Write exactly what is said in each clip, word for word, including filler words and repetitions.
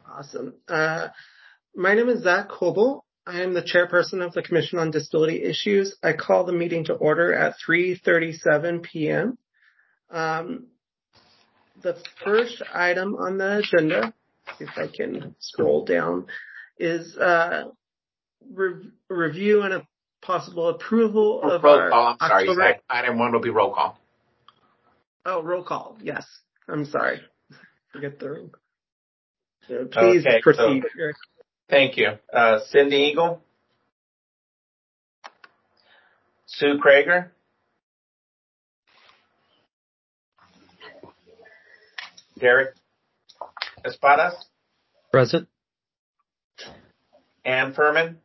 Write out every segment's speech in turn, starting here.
Awesome. Uh, my name is Zach Coble. I am the chairperson of the Commission on Disability Issues. I call the meeting to order at three thirty-seven p.m. Um, the first item on the agenda, if I can scroll down, is uh, re- review and a possible approval of roll our call. I'm sorry, October... Zach. Item one will be roll call. Oh, roll call. Yes. I'm sorry. Forget the room. So please okay, proceed. So, thank you. Uh, Cindy Eagle. Sue Krager. Derek Espadas. Present. Ann Furman.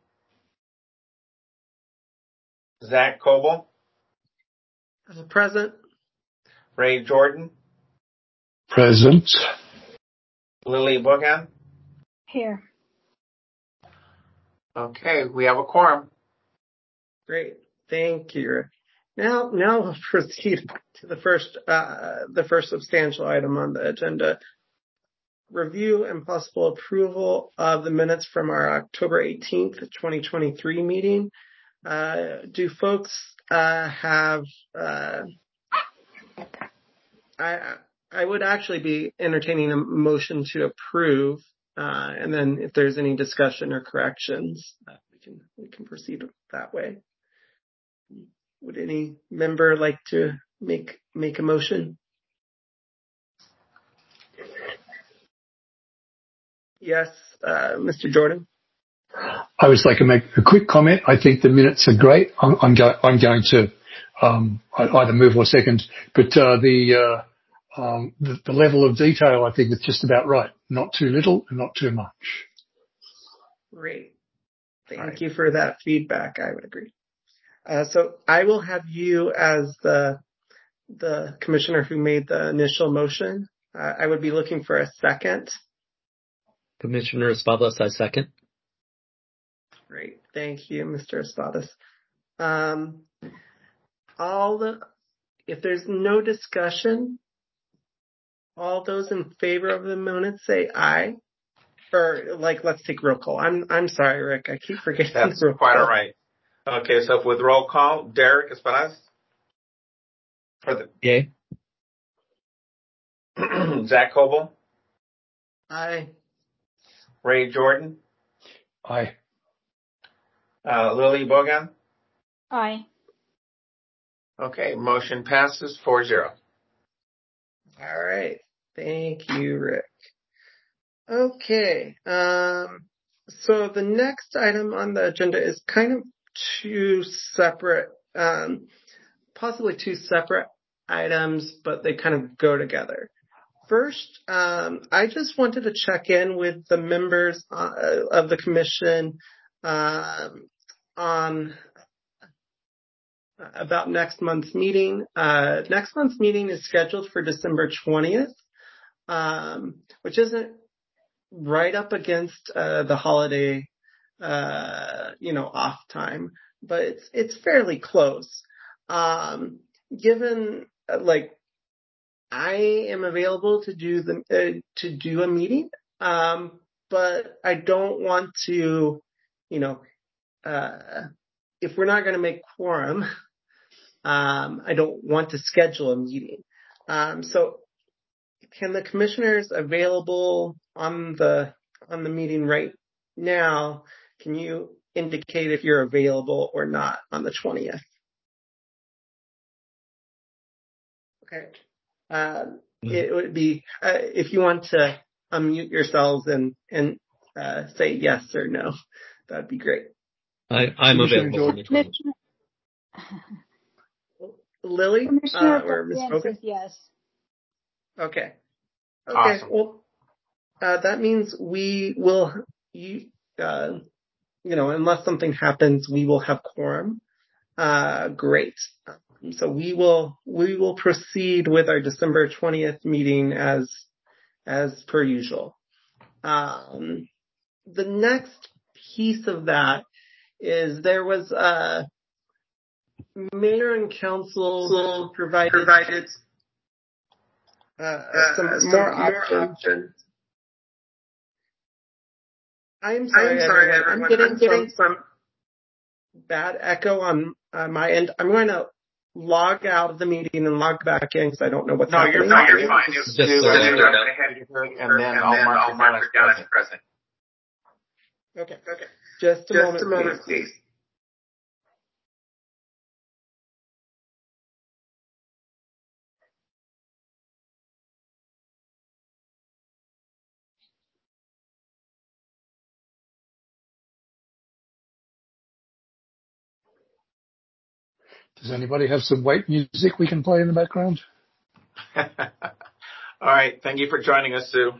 Zach Coble. Present. Ray Jordan. Present. Lily Bogan. Here. Okay, we have a quorum. Great. Thank you. Now, now we'll proceed to the first, uh, the first substantial item on the agenda. Review and possible approval of the minutes from our October eighteenth, twenty twenty-three meeting. Uh, do folks, uh, have, uh, I, I would actually be entertaining a motion to approve, uh, and then if there's any discussion or corrections, uh, we can, we can proceed that way. Would any member like to make, make a motion? Yes, uh, Mister Jordan. I would like to make a quick comment. I think the minutes are great. I'm, I'm, go, I'm going to um, either move or second, but uh, the, uh, um, the the level of detail I think is just about right. Not too little and not too much. Great. Thank right. you for that feedback. I would agree. Uh, so I will have you as the the commissioner who made the initial motion. Uh, I would be looking for a second. Commissioner Espadas, I second. Great. Thank you, Mister Espadas. Um, all the, if there's no discussion, all those in favor of the minutes say aye. Or like, let's take roll call. I'm I'm sorry, Rick. I keep forgetting. That's roll quite call. all right. Okay, so with roll call, Derek Espadas. For the Yay. Zach Coble. Aye. Ray Jordan. Aye. Uh, Lily Bogan. Aye. Okay, motion passes four zero. All right. Thank you, Rick. Okay. Um, so the next item on the agenda is kind of two separate, um, possibly two separate items, but they kind of go together. First, um, I just wanted to check in with the members uh, of the commission um, on about next month's meeting. Uh, next month's meeting is scheduled for December twentieth, um, which isn't right up against uh, the holiday, uh, you know, off time, but it's it's fairly close. Um, given uh, like I am available to do the uh, to do a meeting, um, but I don't want to, you know, uh, if we're not going to make quorum, um, I don't want to schedule a meeting. Um, so, can the commissioners available on the on the meeting right now? Can you indicate if you're available or not on the twentieth? Okay. Uh, it would be, uh, if you want to unmute yourselves and, and, uh, say yes or no, that'd be great. I, I'm available on the twentieth. Lily, uh, or Miz Bogan? Yes. Okay. Okay. Awesome. Well, uh, that means we will, you, uh, you know, unless something happens, we will have quorum. Uh, great. So we will, we will proceed with our December twentieth meeting as, as per usual. Um, the next piece of that is there was, uh, mayor and council provided, provided uh, some, uh, some more, more options. options I'm sorry, I'm sorry, everyone. everyone. I'm getting, I'm getting some, some bad echo on uh, my end. I'm going to log out of the meeting and log back in because I don't know what's no, happening. No, you're fine. Just, just Just go ahead. ahead, and then I'll mark it down as present. Okay. Okay. Just a Just moment, a moment, please. please. Does anybody have some wait music we can play in the background? All right. Thank you for joining us, Sue.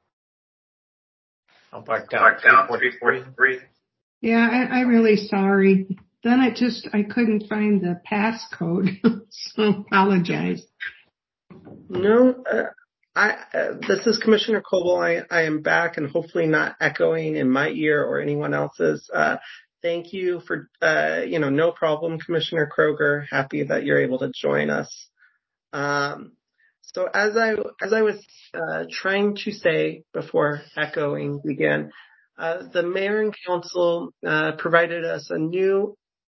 I'll mark down, mark down three forty-three. Yeah, I, I'm really sorry. Then I just, I couldn't find the passcode, so apologize. No, uh, I, uh, this is Commissioner Coble. I, I am back and hopefully not echoing in my ear or anyone else's. Uh, thank you for, uh, you know, no problem, Commissioner Kroger. Happy that you're able to join us. Um, so as I, as I was, uh, trying to say before echoing began, uh, the mayor and council, uh, provided us a new,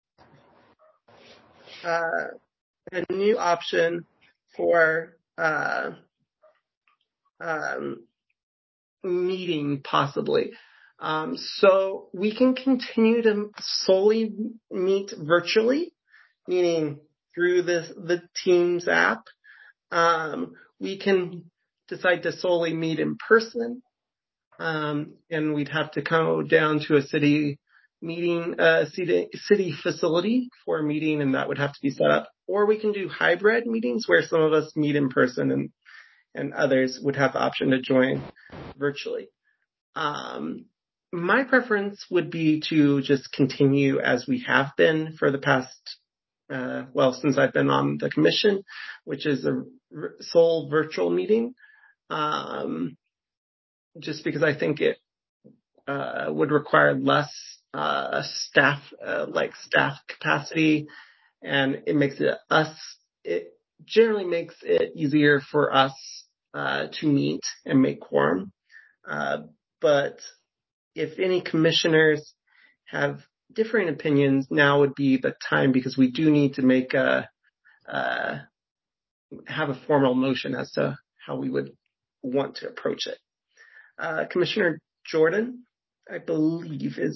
uh, a new option for, uh, um, meeting possibly. Um, so we can continue to solely meet virtually, meaning through this, the Teams app. Um, we can decide to solely meet in person. Um, and we'd have to go down to a city meeting, uh, city, city facility for a meeting, and that would have to be set up. Or we can do hybrid meetings where some of us meet in person and and others would have the option to join virtually. Um, my preference would be to just continue as we have been for the past, uh, well, since I've been on the commission, which is a r- sole virtual meeting, um, just because I think it uh, would require less uh, staff, uh, like staff capacity, and it makes it us, it generally makes it easier for us Uh, to meet and make quorum. Uh, but if any commissioners have differing opinions, now would be the time because we do need to make a, uh, have a formal motion as to how we would want to approach it. Uh, Commissioner Jordan, I believe is.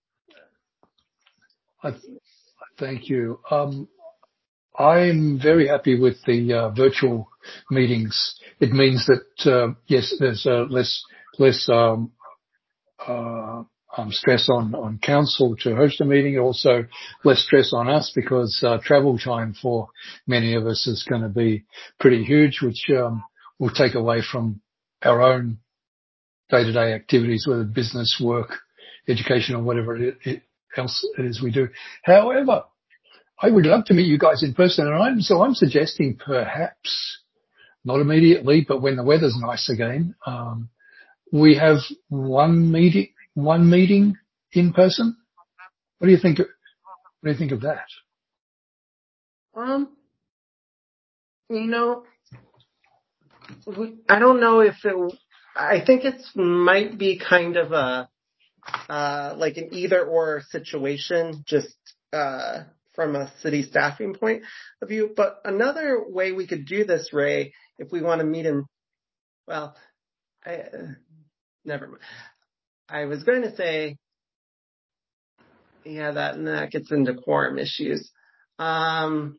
I, thank you. Um, I'm very happy with the uh, virtual meetings. It means that uh, yes, there's uh, less less um, uh, um, stress on on council to host a meeting. Also, less stress on us because uh, travel time for many of us is going to be pretty huge, which um, will take away from our own day-to-day activities, whether business, work, education, or whatever it, it else it is we do. However, I would love to meet you guys in person, and I'm, so I'm suggesting perhaps, not immediately, but when the weather's nice again, um, we have one meeting, one meeting in person. What do you think? What do you think of that? Um, you know, we, I don't know if it, I think it might be kind of a, uh, like an either or situation, just, uh, from a city staffing point of view. But another way we could do this, Ray, if we want to meet him, well, I, uh, never mind. I was going to say, yeah, that, and that gets into quorum issues. Um,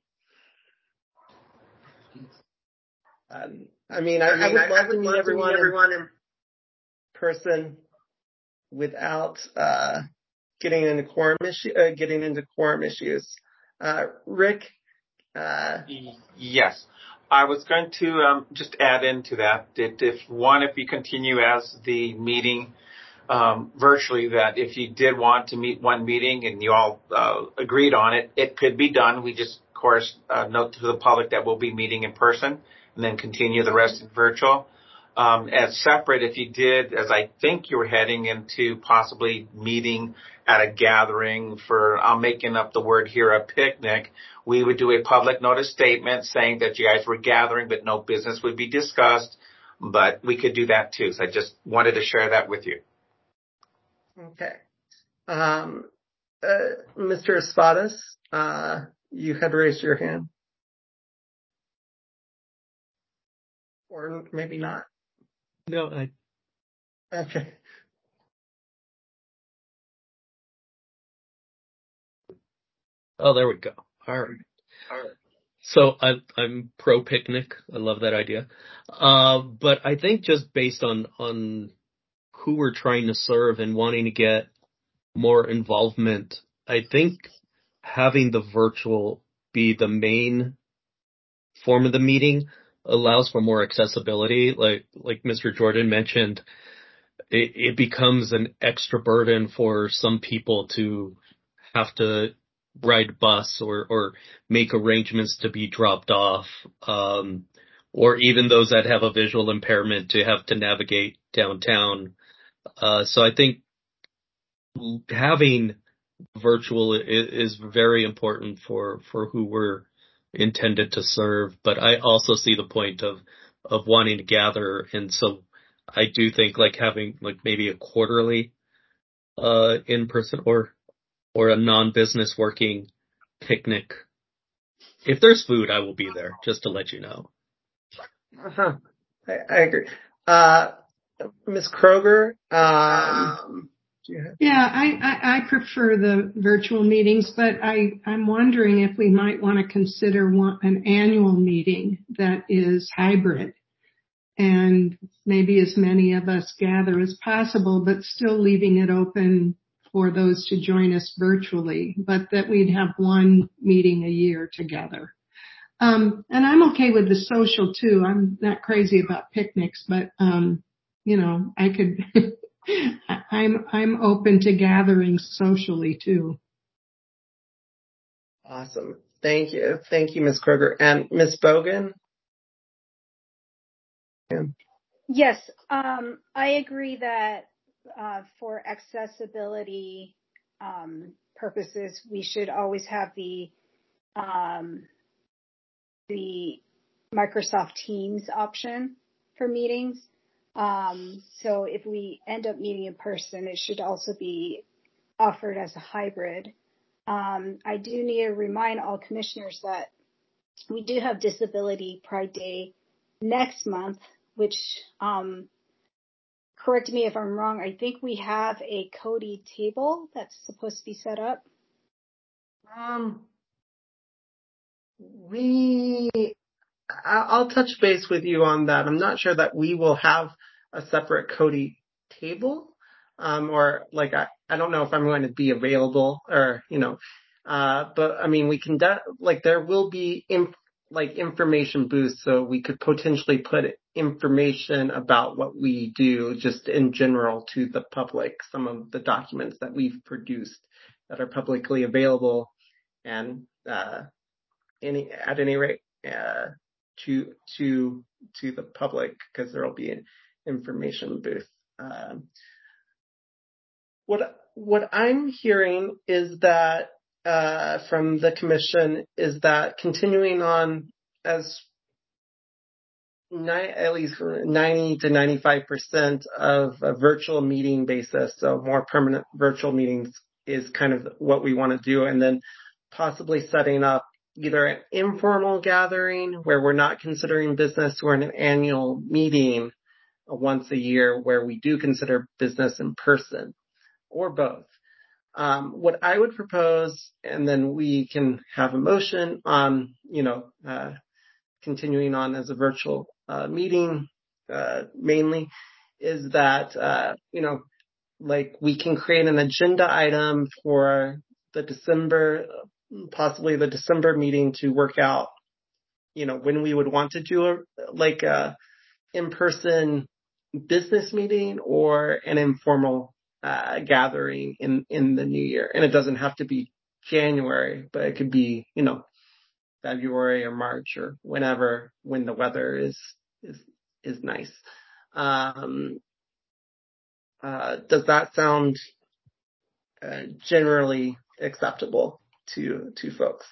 um I mean, I, I, mean, I would love I would to meet love everyone, to meet everyone in, in person without, uh, getting into quorum issue, uh, getting into quorum issues. Uh, Rick, uh, yes. I was going to um, just add into that, that if one, if you continue as the meeting um, virtually, that if you did want to meet one meeting and you all uh, agreed on it, it could be done. We just, of course, uh, note to the public that we'll be meeting in person and then continue the rest in virtual. Um, as separate, if you did, as I think you were heading into possibly meeting at a gathering for, I'm making up the word here, a picnic, we would do a public notice statement saying that you guys were gathering, but no business would be discussed. But we could do that too. So I just wanted to share that with you. Okay. Um, uh, Mister Espadas, uh, you had raised your hand. Or maybe not. No, I. Okay. Oh, there we go. All right. All right. So I, I'm pro picnic. I love that idea. Uh, but I think just based on, on who we're trying to serve and wanting to get more involvement, I think having the virtual be the main form of the meeting allows for more accessibility. Like, like Mister Jordan mentioned, it, it becomes an extra burden for some people to have to ride bus or, or make arrangements to be dropped off, um, or even those that have a visual impairment to have to navigate downtown. Uh, so I think having virtual is, is very important for, for who we're intended to serve. But I also see the point of, of wanting to gather. And so I do think like having like maybe a quarterly, uh, in person or, or a non-business working picnic. If there's food, I will be there, just to let you know. Uh-huh. I, I agree. Uh, Miz Kroger, um, do you have- Yeah, I, I, I prefer the virtual meetings, but I, I'm wondering if we might want to consider one, an annual meeting that is hybrid and maybe as many of us gather as possible, but still leaving it open for those to join us virtually, but that we'd have one meeting a year together. Um, and I'm okay with the social too. I'm not crazy about picnics, but, um, you know, I could, I'm, I'm open to gatherings socially too. Awesome. Thank you. Thank you, Miz Kroger. And Miz Bogan? Yeah. Yes, um, I agree that uh, for accessibility um, purposes, we should always have the um, the Microsoft Teams option for meetings. Um, so if we end up meeting in person, it should also be offered as a hybrid. Um, I do need to remind all commissioners that we do have Disability Pride Day next month, which, um, correct me if I'm wrong, I think we have a Cody table that's supposed to be set up. Um, we, I'll touch base with you on that. I'm not sure that we will have a separate Cody table, um, or like, I, I don't know if I'm going to be available or, you know, uh, but I mean, we can, de- like, there will be, inf- like, information booths, so we could potentially put information about what we do just in general to the public, some of the documents that we've produced that are publicly available and, uh, any, at any rate, uh, to, to, to the public, because there will be an information booth. Um, what, what I'm hearing is that, uh, from the commission is that continuing on as ni- at least ninety to ninety-five percent of a virtual meeting basis, so more permanent virtual meetings is kind of what we want to do. And then possibly setting up either an informal gathering where we're not considering business or an annual meeting once a year where we do consider business in person, or both. Um, what I would propose, and then we can have a motion on, you know, uh, continuing on as a virtual uh, meeting, uh, mainly, is that, uh, you know, like we can create an agenda item for the December, possibly the December meeting to work out, you know, when we would want to do a, like a in-person business meeting or an informal uh, gathering in, in the new year. And it doesn't have to be January, but it could be, you know, February or March or whenever, when the weather is, is, is nice. Um, uh, does that sound uh, generally acceptable to, to folks?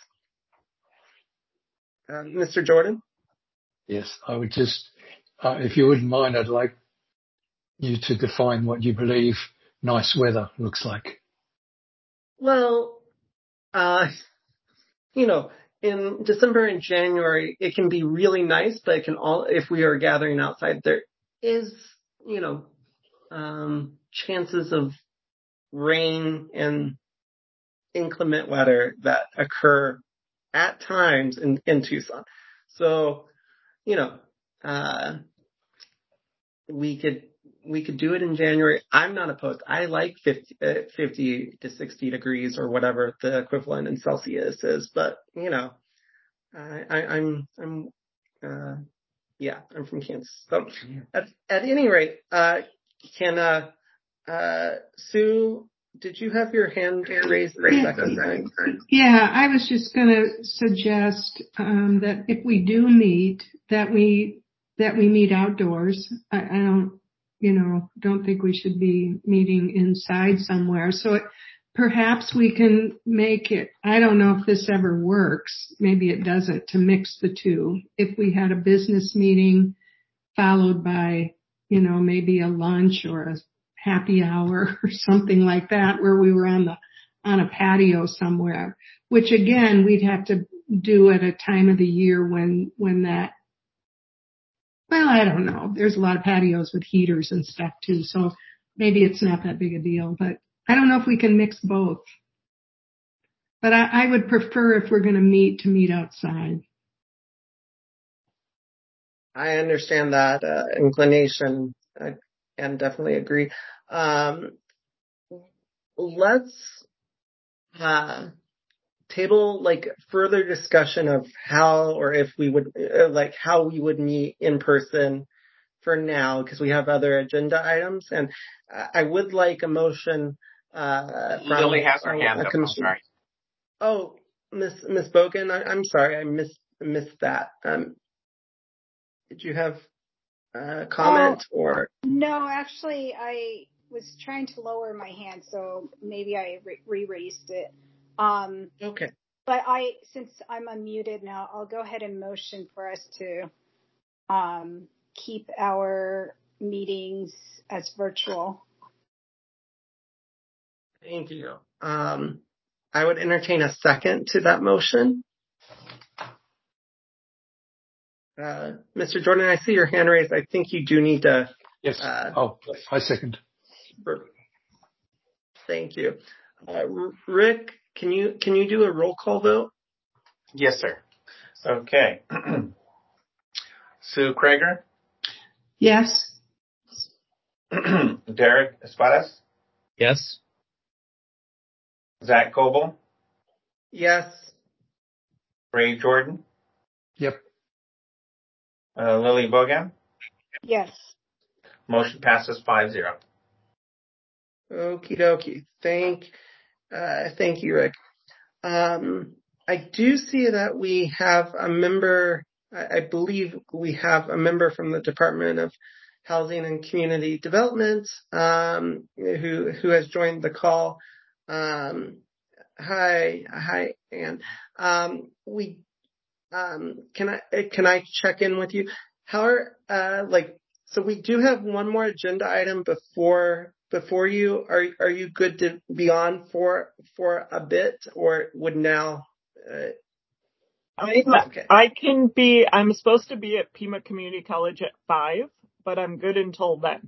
Uh, Mister Jordan? Yes, I would just, uh, if you wouldn't mind, I'd like you to define what you believe nice weather looks like? Well, uh, you know, in December and January, it can be really nice, but it can all, if we are gathering outside, there is, you know, um, chances of rain and inclement weather that occur at times in, in Tucson. So, you know, uh, we could, we could do it in January. I'm not opposed. I like fifty, uh, fifty to sixty degrees or whatever the equivalent in Celsius is, but you know, I, I, I'm, I'm, uh, yeah, I'm from Kansas. So at, at any rate, uh, can, uh, uh, Sue, did you have your hand raised a second time? Yeah, I was just going to suggest um, that if we do meet, that we that we meet outdoors. I, I don't, you know, don't think we should be meeting inside somewhere. So it, perhaps we can make it. I don't know if this ever works. Maybe it doesn't. To mix the two, if we had a business meeting followed by, you know, maybe a lunch or a happy hour or something like that, where we were on the on a patio somewhere, which again we'd have to do at a time of the year when when that, well, I don't know. There's a lot of patios with heaters and stuff too, so maybe it's not that big a deal. But I don't know if we can mix both. But I, I would prefer, if we're going to meet, to meet outside. I understand that uh, inclination uh, and definitely agree. Um, let's uh, table like further discussion of how or if we would uh, like how we would meet in person for now, because we have other agenda items, and I would like a motion uh, from Lily has her uh, hand a up. I'm commission. sorry. Oh, Miss Miss Bogan, I, I'm sorry, I missed missed that. Um, did you have a comment Oh, or? no, actually, I was trying to lower my hand, so maybe I re- re-raised it. Um, Okay. but I, since I'm unmuted now, I'll go ahead and motion for us to um, keep our meetings as virtual. Thank you. Um, I would entertain a second to that motion. Uh, Mister Jordan, I see your hand raised. I think you do need to. Yes. Uh, Oh, I second. Thank you. Uh, Rick, can you can you do a roll call vote? Yes, sir. Okay. Sue Krager, Yes. Derek Espadas, Yes. Zach Coble, Yes. Ray Jordan, Yep. uh, Lily Bogan. Yes. Motion passes five zero. Okie dokie. Thank, uh, thank you, Rick. Um, I do see that we have a member, I, I believe we have a member from the Department of Housing and Community Development, um, who, who has joined the call. Um, hi, hi, Ann. Um, we, um, can I, can I check in with you? How are, uh, like, so we do have one more agenda item before before you. Are are you good to be on for for a bit, or would now? Uh, I okay. I can be. I'm supposed to be at Pima Community College at five, but I'm good until then.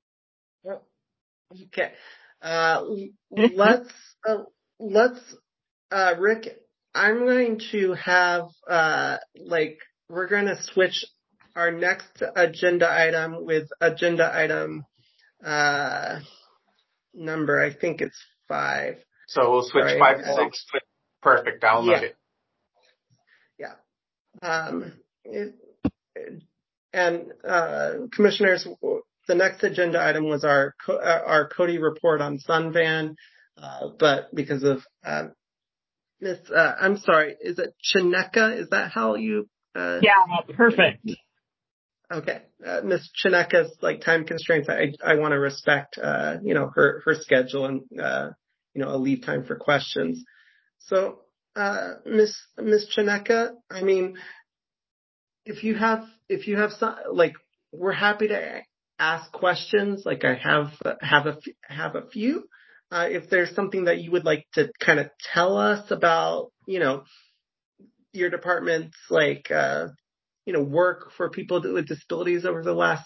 Okay. Uh, let's uh, let's uh, Rick. I'm going to have uh, like we're going to switch our next agenda item with agenda item uh, number. I think it's five. So we'll switch Sorry. five to Uh, six. Perfect. I'll yeah. note it. Yeah. Um, it, and uh, commissioners, the next agenda item was our uh, our Cody report on Sunvan, uh, but because of uh, Miss, uh, I'm sorry, is it Chineka? Is that how you? Uh, Yeah, perfect. Okay, uh, Miss Chineka's like time constraints. I I want to respect, uh, you know, her her schedule and uh, you know, a leave time for questions. So, uh, Miss Miss Chineka, I mean, if you have if you have some, like, we're happy to ask questions. Like I have, have a, have a few. Uh, if there's something that you would like to kind of tell us about, you know, your department's like, uh, you know, work for people with disabilities over the last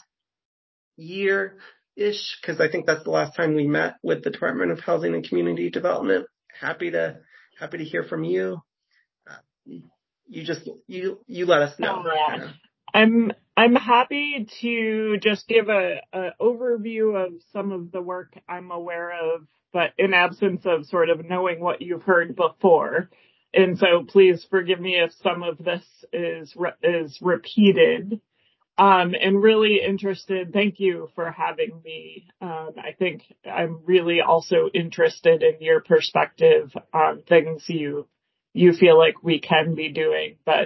year-ish, because I think that's the last time we met with the Department of Housing and Community Development. Happy to, happy to hear from you. Uh, you just, you, you let us know. Oh, yeah. I'm, I'm happy to just give a, a overview of some of the work I'm aware of, but in absence of sort of knowing what you've heard before. And so please forgive me if some of this is, re- is repeated. Um, and really interested, thank you for having me. Um, I think I'm really also interested in your perspective on things you, you feel like we can be doing. But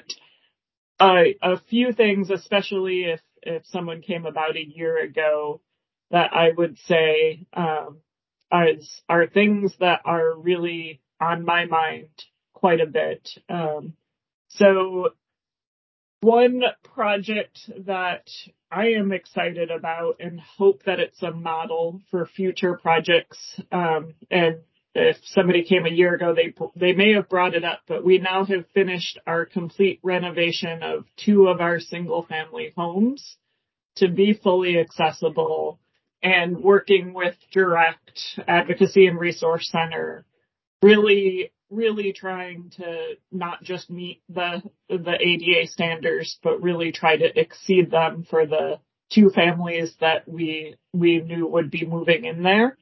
uh, a few things, especially if, if someone came about a year ago, that I would say, um, are, are things that are really on my mind quite a bit. Um, so one project that I am excited about and hope that it's a model for future projects, um, and if somebody came a year ago, they they may have brought it up, but we now have finished our complete renovation of two of our single-family homes to be fully accessible, and working with Direct Advocacy and Resource Center, really, really trying to not just meet the the A D A standards, but really try to exceed them for the two families that we we knew would be moving in there.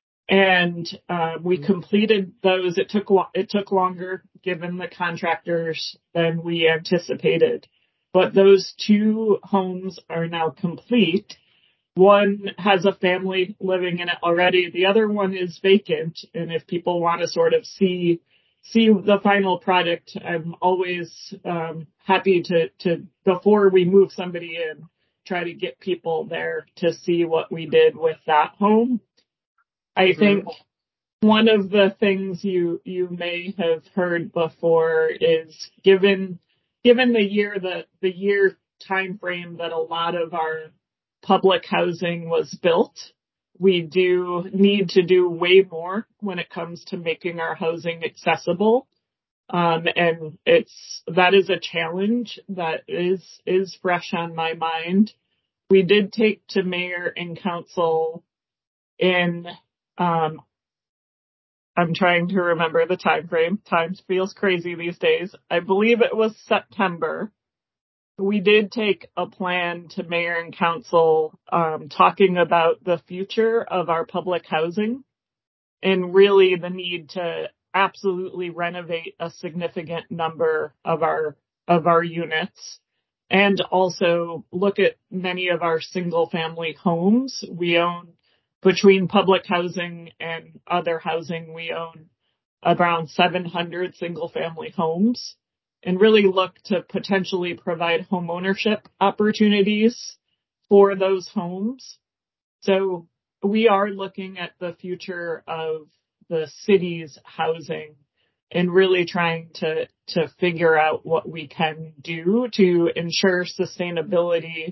And uh, we completed those. It took lo- it took longer given the contractors than we anticipated, but those two homes are now complete. One has a family living in it already. The other one is vacant. And if people want to sort of see see the final product, I'm always um, happy to, to, before we move somebody in, try to get people there to see what we did with that home. I mm-hmm. think one of the things you, you may have heard before is given, given the year, the, the year time frame that a lot of our public housing was built, we do need to do way more when it comes to making our housing accessible. Um, and it's, that is a challenge that is, is fresh on my mind. We did take to mayor and council in, um, I'm trying to remember the time frame. Time feels crazy these days. I believe it was September. We did take a plan to mayor and council, um, talking about the future of our public housing and really the need to absolutely renovate a significant number of our, of our units, and also look at many of our single family homes. We own, between public housing and other housing, we own around seven hundred single family homes, and really look to potentially provide home ownership opportunities for those homes. So we are looking at the future of the city's housing and really trying to, to figure out what we can do to ensure sustainability,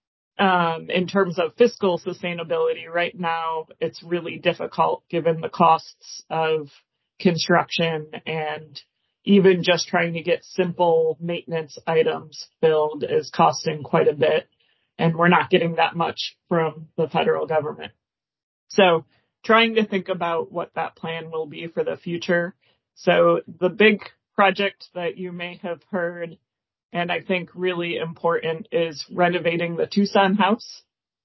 um, in terms of fiscal sustainability. Right now, it's really difficult given the costs of construction, and even just trying to get simple maintenance items filled is costing quite a bit, and we're not getting that much from the federal government. So trying to think about what that plan will be for the future. So the big project that you may have heard, and I think really important, is renovating the Tucson house.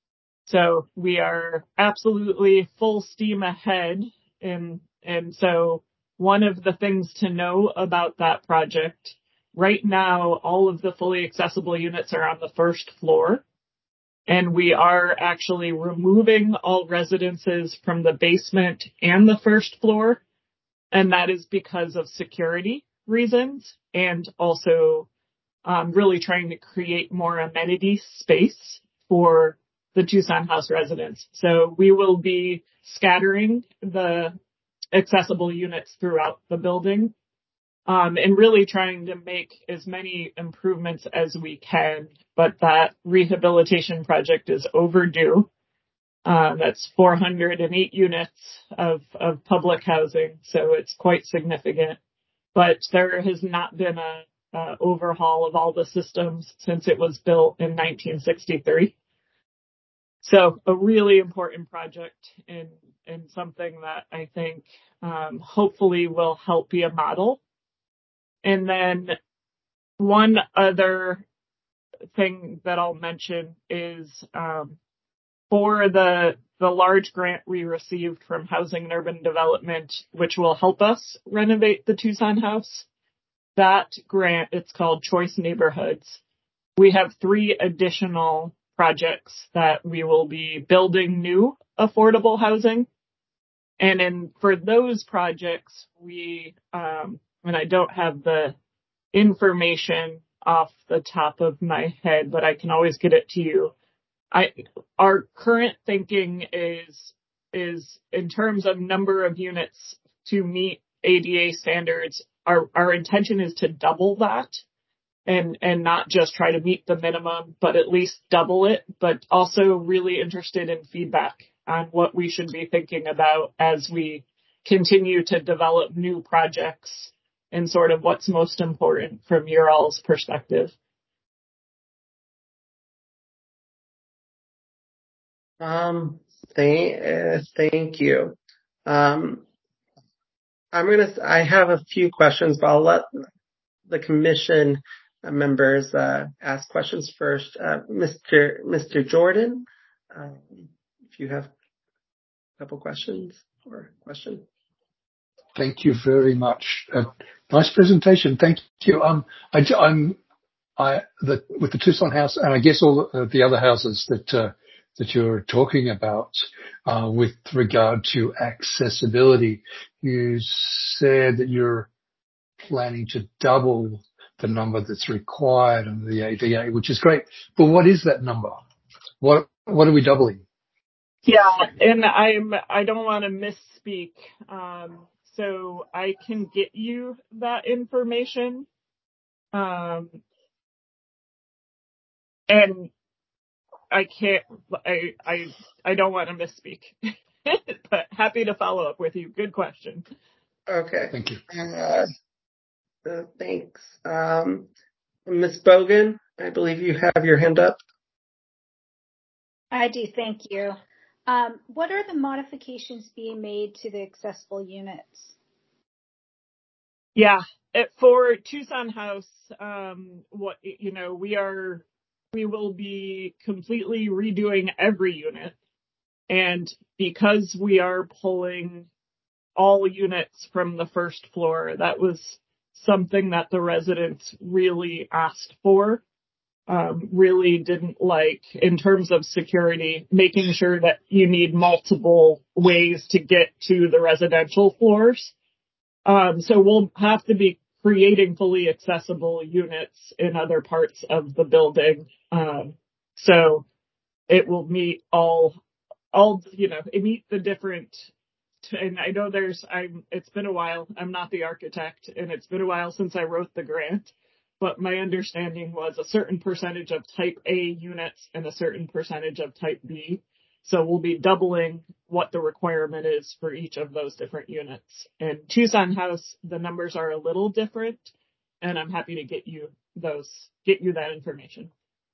So we are absolutely full steam ahead. And, and so one of the things to know about that project, right now, all of the fully accessible units are on the first floor. And we are actually removing all residences from the basement and the first floor. And that is because of security reasons, and also um, really trying to create more amenity space for the Tucson House residents. So we will be scattering the accessible units throughout the building. um, and really trying to make as many improvements as we can. But that rehabilitation project is overdue. Uh, that's four hundred eight units of, of public housing, so it's quite significant. But there has not been a, a overhaul of all the systems since it was built in nineteen sixty-three. So a really important project and, and something that I think um, hopefully will help be a model. And then one other thing that I'll mention is um, for the the large grant we received from Housing and Urban Development, which will help us renovate the Tucson house. That grant, it's called Choice Neighborhoods. We have three additional projects that we will be building new affordable housing. And in for those projects, we, um, and I don't have the information off the top of my head, but I can always get it to you. I, our current thinking is, is in terms of number of units to meet A D A standards, our, our intention is to double that and, and not just try to meet the minimum, but at least double it, but also really interested in feedback on what we should be thinking about as we continue to develop new projects and sort of what's most important from your all's perspective. Um, thank, uh, thank you. Um, I'm gonna, I have a few questions, but I'll let the commission members, uh, ask questions first. Uh, Mister Mister Jordan, um, if you have a couple questions or a question. Thank you very much. Uh, nice presentation. Thank you. Um, I, I'm, I, the, with the Tucson house, and I guess all the, the other houses that, uh, that you're talking about, uh, with regard to accessibility, you said that you're planning to double the number that's required under the A D A, which is great. But what is that number? What, what are we doubling? Yeah, and I'm, I don't want to misspeak. Um, so I can get you that information. Um, and I can't, I, I, I don't want to misspeak, but happy to follow up with you. Good question. Okay. Thank you. Uh, uh, thanks. Um, Miz Bogan, I believe you have your hand up. I do, thank you. Um, what are the modifications being made to the accessible units? Yeah, it, for Tucson House, um, what, you know, we are, we will be completely redoing every unit. And because we are pulling all units from the first floor, that was something that the residents really asked for. Um, really didn't like in terms of security, making sure that you need multiple ways to get to the residential floors. Um, so we'll have to be creating fully accessible units in other parts of the building. Um, so it will meet all, all, you know, it meet the different, and I know there's, I'm, it's been a while. I'm not the architect, and it's been a while since I wrote the grant. But my understanding was a certain percentage of type A units and a certain percentage of type B. So we'll be doubling what the requirement is for each of those different units. And Tucson House, the numbers are a little different, and I'm happy to get you those, get you that information.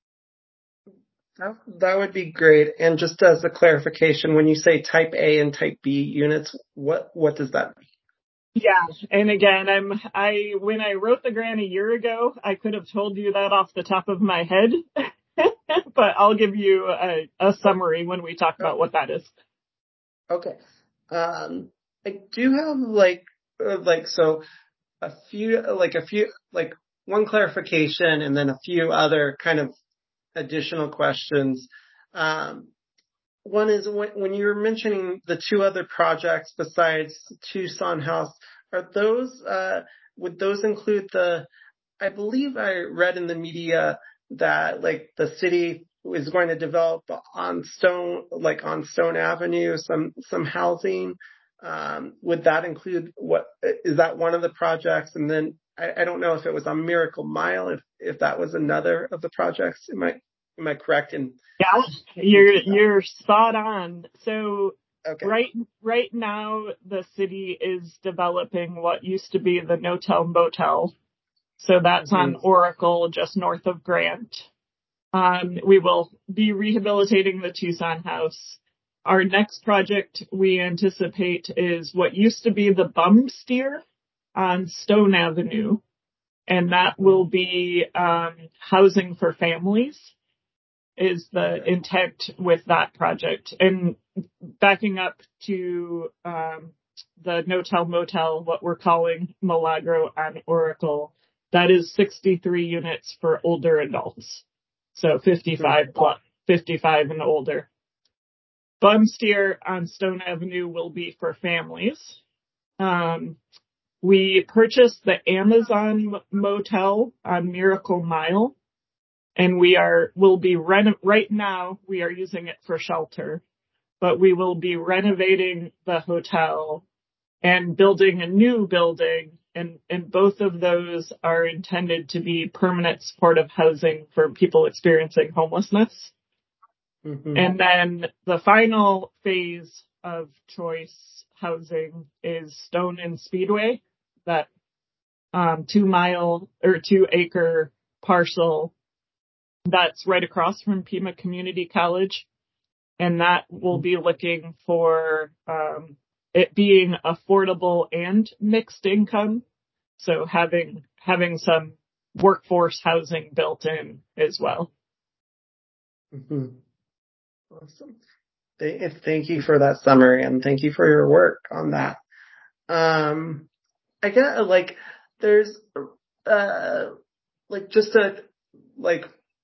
That, that would be great. And just as a clarification, when you say type A and type B units, what, what does that mean? Yeah, and again, I'm I when I wrote the grant a year ago, I could have told you that off the top of my head, but I'll give you a, a summary when we talk about what that is. Okay. Um, I do have like uh, like so a few like a few like one clarification and then a few other kind of additional questions. Um, One is when, when you were mentioning the two other projects besides Tucson House, are those, uh, would those include the, I believe I read in the media that like the city is going to develop on Stone, like on Stone Avenue, some, some housing. Um, would that include what, is that one of the projects? And then I, I don't know if it was on Miracle Mile, if, if that was another of the projects. Am I, am I correct in? Yeah, you're, you're spot on. So okay. right, right now the city is developing what used to be the No-Tell Motel. So that's mm-hmm. on Oracle, just north of Grant. Um, we will be rehabilitating the Tucson House. Our next project we anticipate is what used to be the Bum Steer on Stone Avenue, and that will be um, housing for families is the intent with that project. And backing up to um, the No-Tell Motel, what we're calling Milagro on Oracle, that is sixty-three units for older adults. So fifty-five plus, fifty-five and older. Bum Steer on Stone Avenue will be for families. Um, we purchased the Amazon Motel on Miracle Mile, and we are will be reno- right now we are using it for shelter, but we will be renovating the hotel and building a new building, and, and both of those are intended to be permanent supportive housing for people experiencing homelessness. Mm-hmm. And then the final phase of choice housing is Stone and Speedway, that um, two mile or two acre parcel that's right across from Pima Community College. And that will be looking for um, it being affordable and mixed income. So having having some workforce housing built in as well. Mm-hmm. Awesome. Thank you for that summary, and thank you for your work on that. Um, I get like there's uh like just a like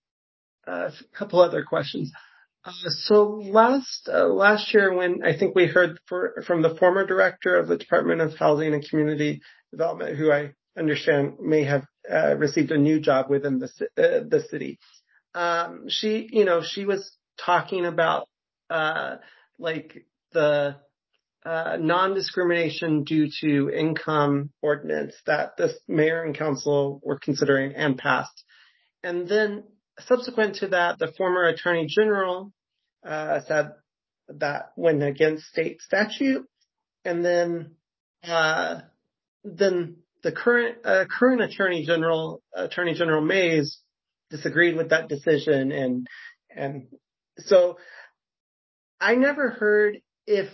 a couple other questions. Uh, so last uh, last year, when I think we heard for, from the former director of the Department of Housing and Community Development, who I understand may have uh, received a new job within the uh, the city, um, she you know she was talking about uh, like the uh, non-discrimination due to income ordinance that the mayor and council were considering and passed, and then subsequent to that, the former attorney general uh, said that went against state statute, and then uh, then the current uh, current attorney general, Attorney General Mays, disagreed with that decision, and and so I never heard if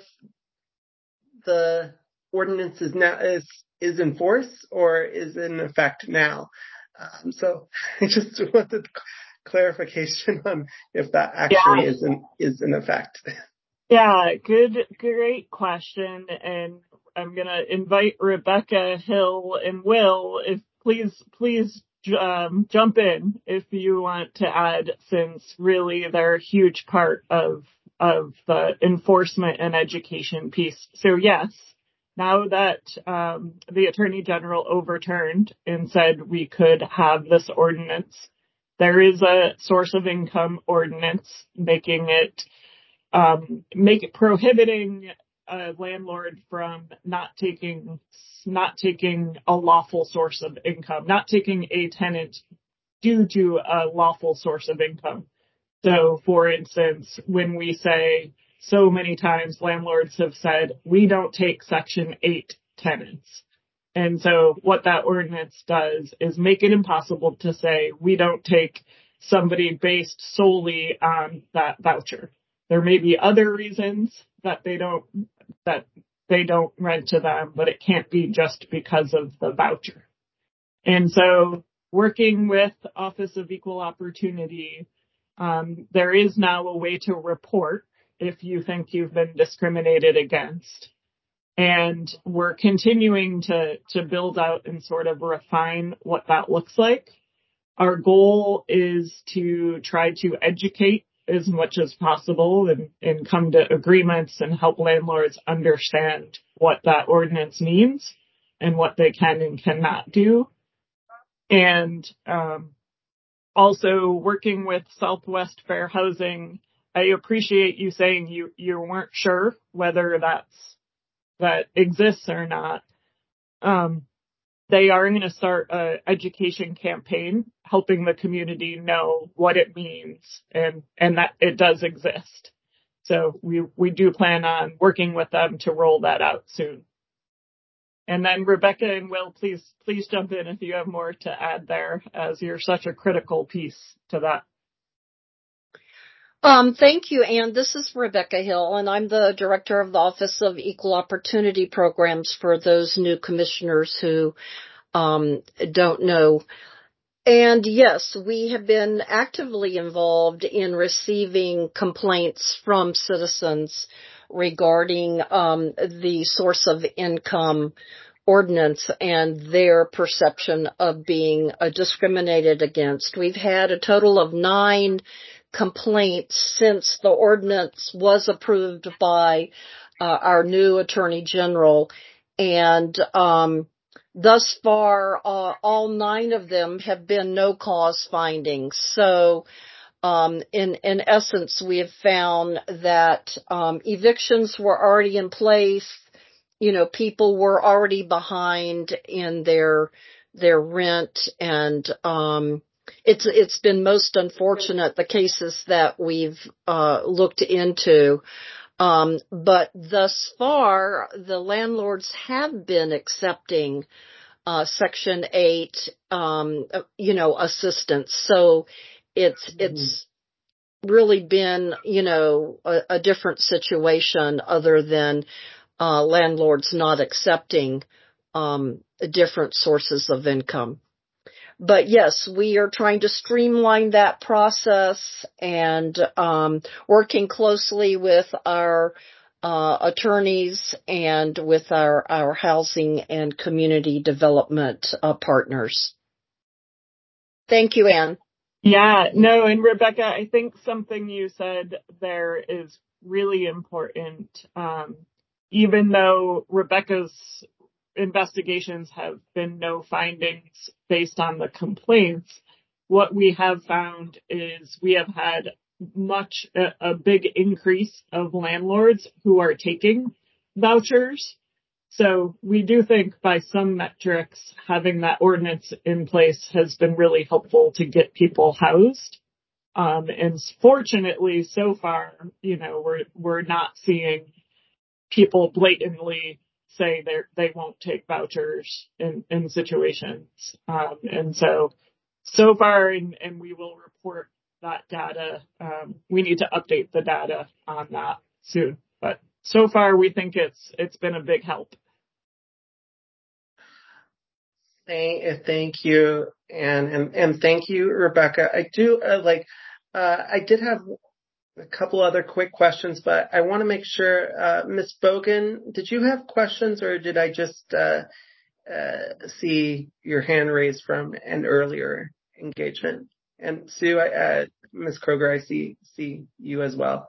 the ordinance is now is is in force or is in effect now. Um, so I just wanted clarification on if that actually yeah. is in is in effect. Yeah, good, great question, and I'm gonna invite Rebecca, Hill, and Will if please please um, jump in if you want to add, since really they're a huge part of of the enforcement and education piece. So yes, now that um, the Attorney General overturned and said we could have this ordinance, there is a source of income ordinance making it um, make it prohibiting a landlord from not taking not taking a lawful source of income, not taking a tenant due to a lawful source of income. So, for instance, when we say so many times landlords have said, we don't take Section eight tenants. And so what that ordinance does is make it impossible to say we don't take somebody based solely on that voucher. There may be other reasons that they don't that they don't rent to them, but it can't be just because of the voucher. And so working with Office of Equal Opportunity, um, there is now a way to report if you think you've been discriminated against. And we're continuing to, to build out and sort of refine what that looks like. Our goal is to try to educate as much as possible and, and come to agreements and help landlords understand what that ordinance means and what they can and cannot do. And um, also working with Southwest Fair Housing, I appreciate you saying you, you weren't sure whether that's that exists or not. Um, they are going to start an education campaign helping the community know what it means and, and that it does exist. So we, we do plan on working with them to roll that out soon. And then Rebecca and Will, please, please jump in if you have more to add there, as you're such a critical piece to that. Um, thank you, Anne. This is Rebecca Hill, and I'm the Director of the Office of Equal Opportunity Programs for those new commissioners who um, don't know. And yes, we have been actively involved in receiving complaints from citizens regarding um, the source of income ordinance and their perception of being uh, discriminated against. We've had a total of nine complaints since the ordinance was approved by uh, our new Attorney General, and um, thus far, uh, all nine of them have been no cause findings. So, um, in in essence, we have found that um, evictions were already in place. You know, people were already behind in their their rent, and um, it's it's been most unfortunate, the cases that we've uh, looked into. Um, but thus far, the landlords have been accepting uh, Section eight, um, you know, assistance. So it's mm-hmm. it's really been, you know, a, a different situation other than uh, landlords not accepting um, different sources of income. But yes, we are trying to streamline that process and um, working closely with our uh, attorneys and with our, our housing and community development uh, partners. Thank you, Anne. Yeah, no, and Rebecca, I think something you said there is really important. Um, even though Rebecca's investigations have been no findings based on the complaints, what we have found is we have had much, a, a big increase of landlords who are taking vouchers. So we do think by some metrics, having that ordinance in place has been really helpful to get people housed. Um, and fortunately, so far, you know, we're, we're not seeing people blatantly say they they won't take vouchers in, in situations. Um, and so, so far, and, and we will report that data. Um, we need to update the data on that soon. But so far, we think it's it's been a big help. Thank, thank you, Anne, and, and thank you, Rebecca. I do uh, like, uh, I did have a couple other quick questions, but I want to make sure, uh, Miz Bogan, did you have questions or did I just, uh, uh, see your hand raised from an earlier engagement? And Sue, I, uh, Miz Kroger, I see, see you as well.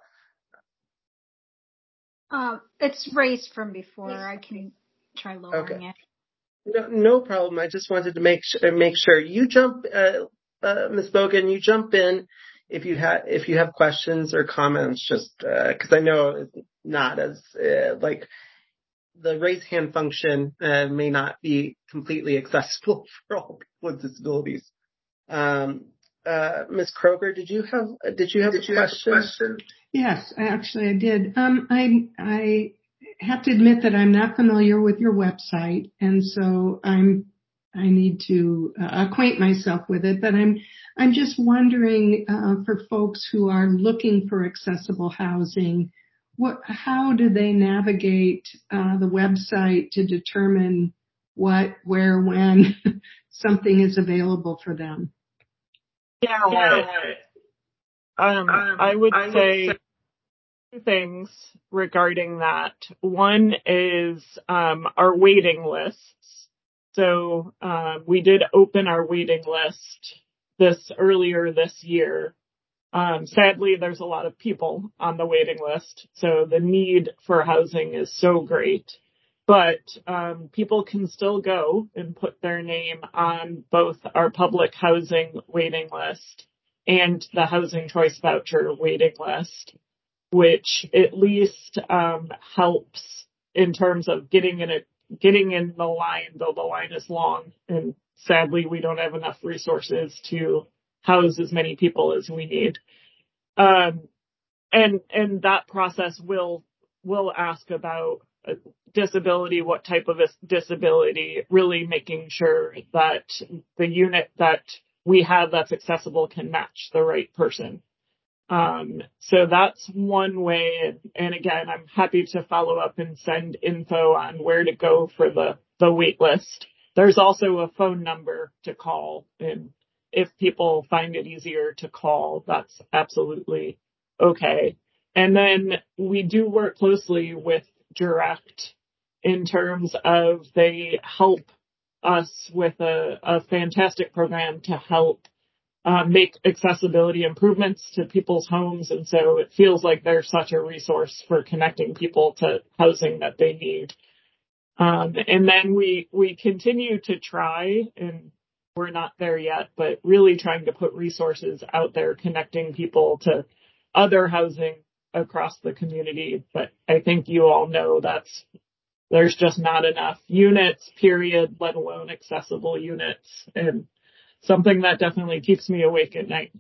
Um, it's raised from before. I can try lowering okay. it. No, no problem. I just wanted to make sure, make sure you jump, uh, uh, Miz Bogan, you jump in if you have, if you have questions or comments, just, uh, cause I know it's not as, uh, like the raise hand function, uh, may not be completely accessible for all people with disabilities. Um, uh, Miz Kroger, did you have, did you have, did a, you question? have a question? Yes, actually I did. Um, I, I, have to admit that I'm not familiar with your website, and so I'm I need to uh, acquaint myself with it. But I'm I'm just wondering uh, for folks who are looking for accessible housing, what how do they navigate uh, the website to determine what, where, when something is available for them? Yeah, um, um, I would I say. Would say- things regarding that. One is um, our waiting lists. So uh, we did open our waiting list this earlier this year. Um, sadly, there's a lot of people on the waiting list, so the need for housing is so great. But um, people can still go and put their name on both our public housing waiting list and the Housing Choice Voucher waiting list, which at least um, helps in terms of getting in a getting in the line, though the line is long. And sadly, we don't have enough resources to house as many people as we need. Um, and, and that process will, will ask about uh, disability, what type of a disability, really making sure that the unit that we have that's accessible can match the right person. Um, so that's one way. And, and again, I'm happy to follow up and send info on where to go for the, the wait list. There's also a phone number to call. And if people find it easier to call, that's absolutely okay. And then we do work closely with Direct in terms of they help us with a, a fantastic program to help Uh, make accessibility improvements to people's homes. And so it feels like they're such a resource for connecting people to housing that they need. Um, and then we, we continue to try, and we're not there yet, but really trying to put resources out there connecting people to other housing across the community. But I think you all know that's, there's just not enough units, period, let alone accessible units. And something that definitely keeps me awake at night.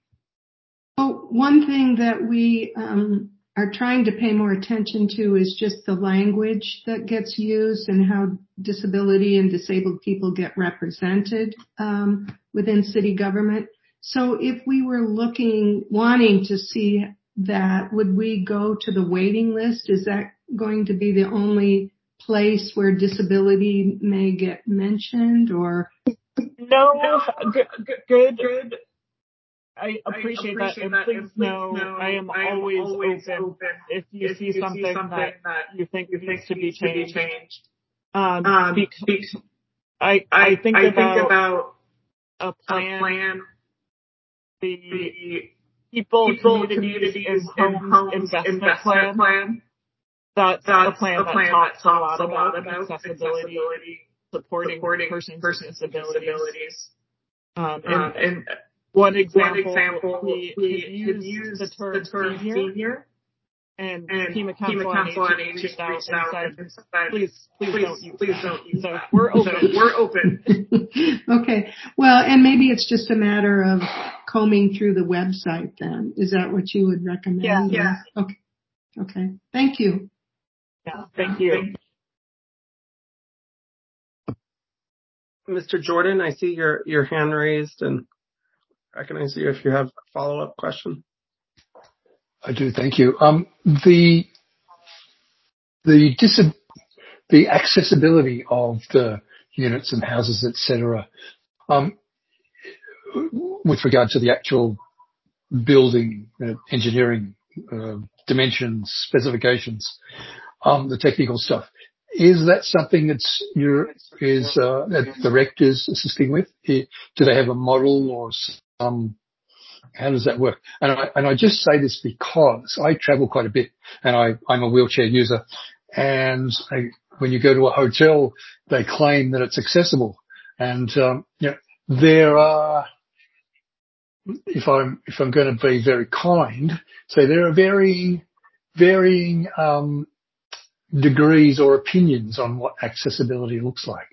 Oh, one thing that we um, are trying to pay more attention to is just the language that gets used and how disability and disabled people get represented um, within city government. So if we were looking, wanting to see that, would we go to the waiting list? Is that going to be the only place where disability may get mentioned, or? No, good, good, good. I appreciate, I appreciate that, and that, please, and please know, know I am, I am always, always open, open if you, if see, you something see something that, that you think you needs to be changed. To be changed. Um, um because, because I, I, I think I about, think about a plan, a plan the, the people, people communities, communities and homes, homes investment, investment plan. plan. That's, That's a plan, a plan that talks, that talks a lot about, about accessibility. accessibility. Supporting, supporting persons, persons with disabilities. disabilities. Um, and, um, and one example, one example we, we could use the term, the term senior, senior, and Pima Council on Aging reached out and said, said please, please, please don't use please that. Don't use so that. We're open. So we're open. Okay. Well, and maybe it's just a matter of combing through the website then. Is that what you would recommend? Yeah. yeah. Okay. Okay. Thank you. Yeah. Thank you. Thank you. Mister Jordan, I see your, your hand raised and recognize you if you have a follow-up question. I do, thank you. Um, the the dis- the accessibility of the units and houses, et cetera, um, with regard to the actual building, uh, engineering, uh, dimensions, specifications, um, the technical stuff. Is that something that's your is uh, that the Direct is assisting with? Do they have a model or some? How does that work? And I and I just say this because I travel quite a bit, and I I'm a wheelchair user. And I, when you go to a hotel, they claim that it's accessible, and um, you know, there are. If I'm if I'm going to be very kind, so there are very varying um, degrees or opinions on what accessibility looks like.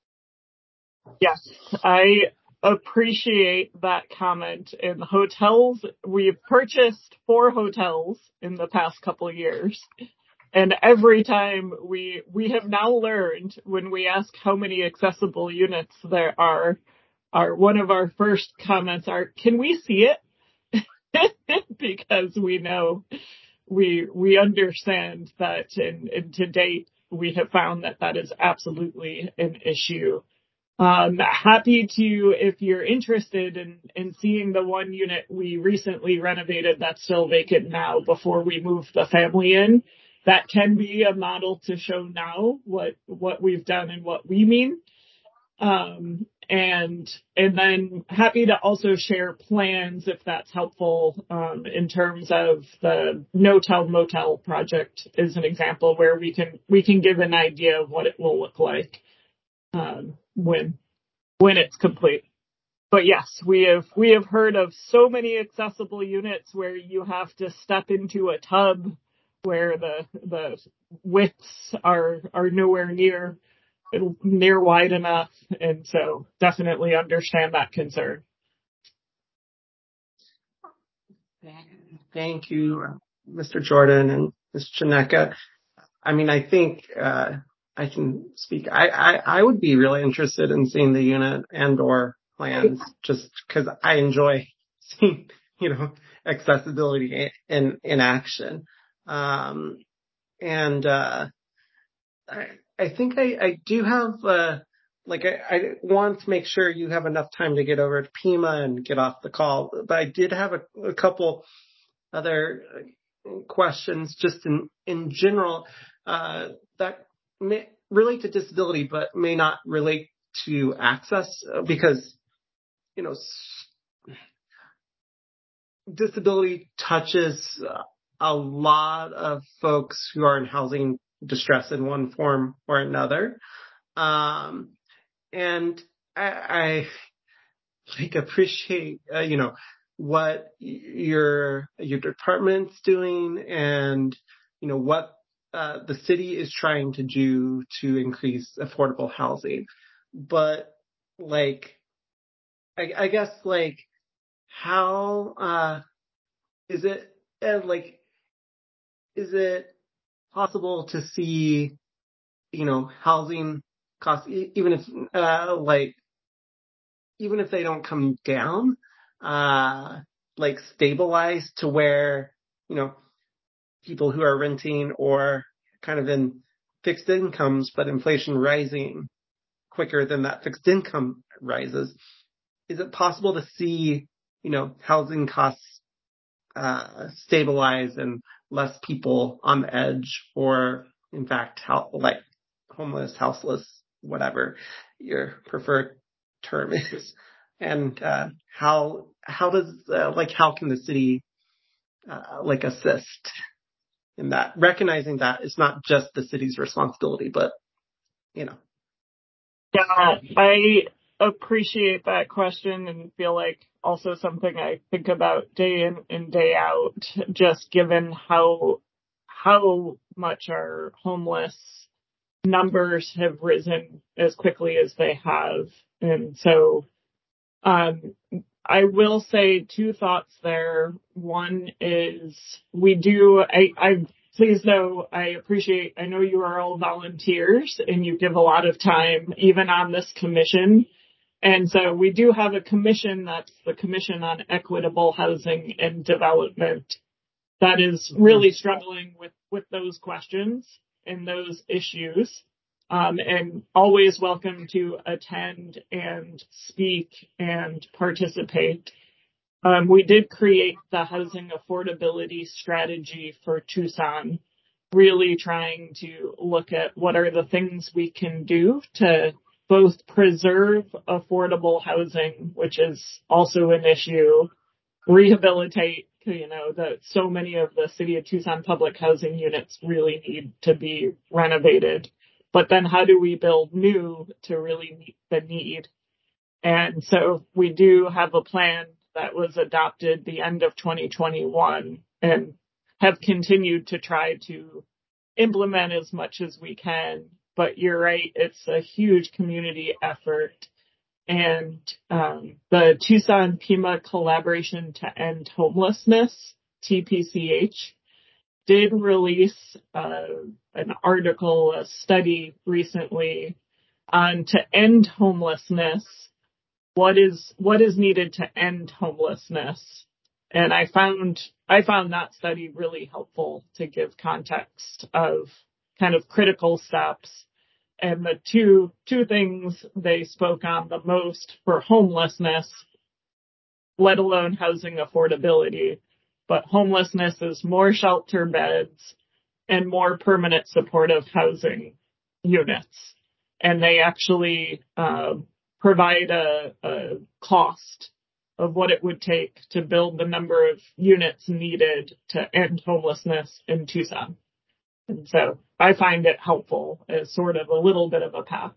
Yes, I appreciate that comment. In hotels, we've purchased four hotels in the past couple of years. And every time we, we have now learned when we ask how many accessible units there are, our, one of our first comments are, can we see it? Because we know, we, we understand that, and, and to date, we have found that that is absolutely an issue. Um, happy to, if you're interested in, in seeing the one unit we recently renovated that's still vacant now before we move the family in, that can be a model to show now what, what we've done and what we mean. Um, and, and then happy to also share plans if that's helpful, um, in terms of the no-tell motel project is an example where we can, we can give an idea of what it will look like, um, when, when it's complete. But yes, we have, we have heard of so many accessible units where you have to step into a tub where the the widths are are nowhere near near wide enough, and so definitely understand that concern. Thank you, Mister Jordan and Miz Chineka. I mean, I think uh, I can speak. I, I, I would be really interested in seeing the unit and or plans just because I enjoy seeing, you know, accessibility in, in action. Um, and uh, I, I think I, I do have, uh, like, I, I want to make sure you have enough time to get over to Pima and get off the call. But I did have a, a couple other questions just in, in general, uh, that may relate to disability, but may not relate to access because, you know, disability touches a lot of folks who are in housing distress in one form or another. Um, and I, I like appreciate, uh, you know, what your, your department's doing and, you know, what, uh, the city is trying to do to increase affordable housing. But like, I, I guess like, how, uh, is it, uh, like, is it possible to see, you know, housing costs, e- even if, uh, like, even if they don't come down, uh, like stabilize to where, you know, people who are renting or kind of in fixed incomes, but inflation rising quicker than that fixed income rises. Is it possible to see, you know, housing costs, uh, stabilize and less people on the edge or in fact, how, like homeless, houseless, whatever your preferred term is, and uh, how how does uh, like how can the city uh, like assist in that, recognizing that it's not just the city's responsibility, but you know. Yeah, I appreciate that question and feel like also something I think about day in and day out, just given how how much our homeless numbers have risen as quickly as they have. And so um, I will say two thoughts there. One is we do, I, I please know, I appreciate, I know you are all volunteers and you give a lot of time even on this commission. And so we do have a commission, that's the Commission on Equitable Housing and Development, that is really struggling with, with those questions and those issues. Um, and always welcome to attend and speak and participate. Um, we did create the housing affordability strategy for Tucson, really trying to look at what are the things we can do to both preserve affordable housing, which is also an issue, rehabilitate, you know, that so many of the city of Tucson public housing units really need to be renovated. But then how do we build new to really meet the need? And so we do have a plan that was adopted the end of twenty twenty-one and have continued to try to implement as much as we can. But you're right, it's a huge community effort. And um, the Tucson Pima Collaboration to End Homelessness, T P C H, did release uh, an article, a study recently on to end homelessness. What is what is needed to end homelessness? And I found I found that study really helpful to give context of kind of critical steps. And the two two things they spoke on the most for homelessness, let alone housing affordability, but homelessness is more shelter beds and more permanent supportive housing units. And they actually uh, provide a, a cost of what it would take to build the number of units needed to end homelessness in Tucson. And so I find it helpful as sort of a little bit of a path.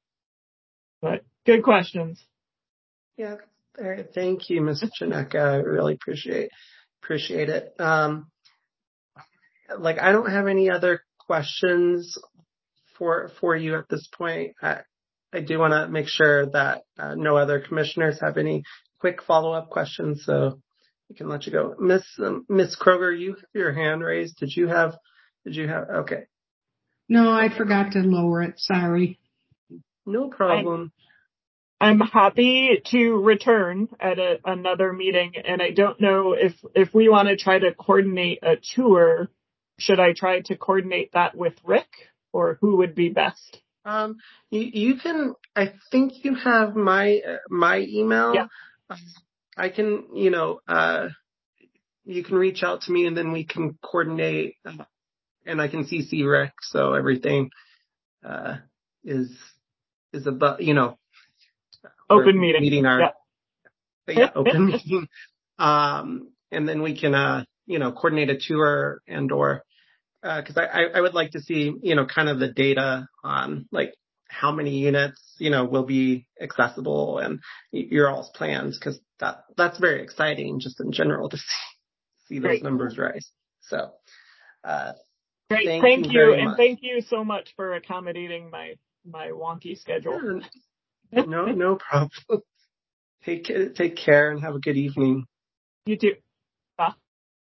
But good questions. Yeah, thank you, Miz Chineka. I really appreciate appreciate it. Um, like, I don't have any other questions for for you at this point. I, I do want to make sure that uh, no other commissioners have any quick follow-up questions, so we can let you go. Miss um, Miss Kroger, you have your hand raised. Did you have? Did you have? Okay. No, I forgot to lower it. Sorry. No problem. I'm, I'm happy to return at a, another meeting, and I don't know if if we want to try to coordinate a tour. Should I try to coordinate that with Rick, or who would be best? Um, you, you can. I think you have my uh, my email. Yeah. Uh, I can, you know, uh, you can reach out to me, and then we can coordinate, uh, and I can C C Rick, so everything uh, is is about, you know, open meeting. Meeting our yeah, yeah open meeting, um, and then we can, uh, you know, coordinate a tour and or. Because uh, I, I would like to see, you know, kind of the data on like how many units, you know, will be accessible and your all's plans, because that that's very exciting just in general to see see those Great. numbers rise. So, uh, great, thank, thank you, you, very and much. thank you so much for accommodating my my wonky schedule. Yeah, no, no problem. Take take care and have a good evening. You too. Bye.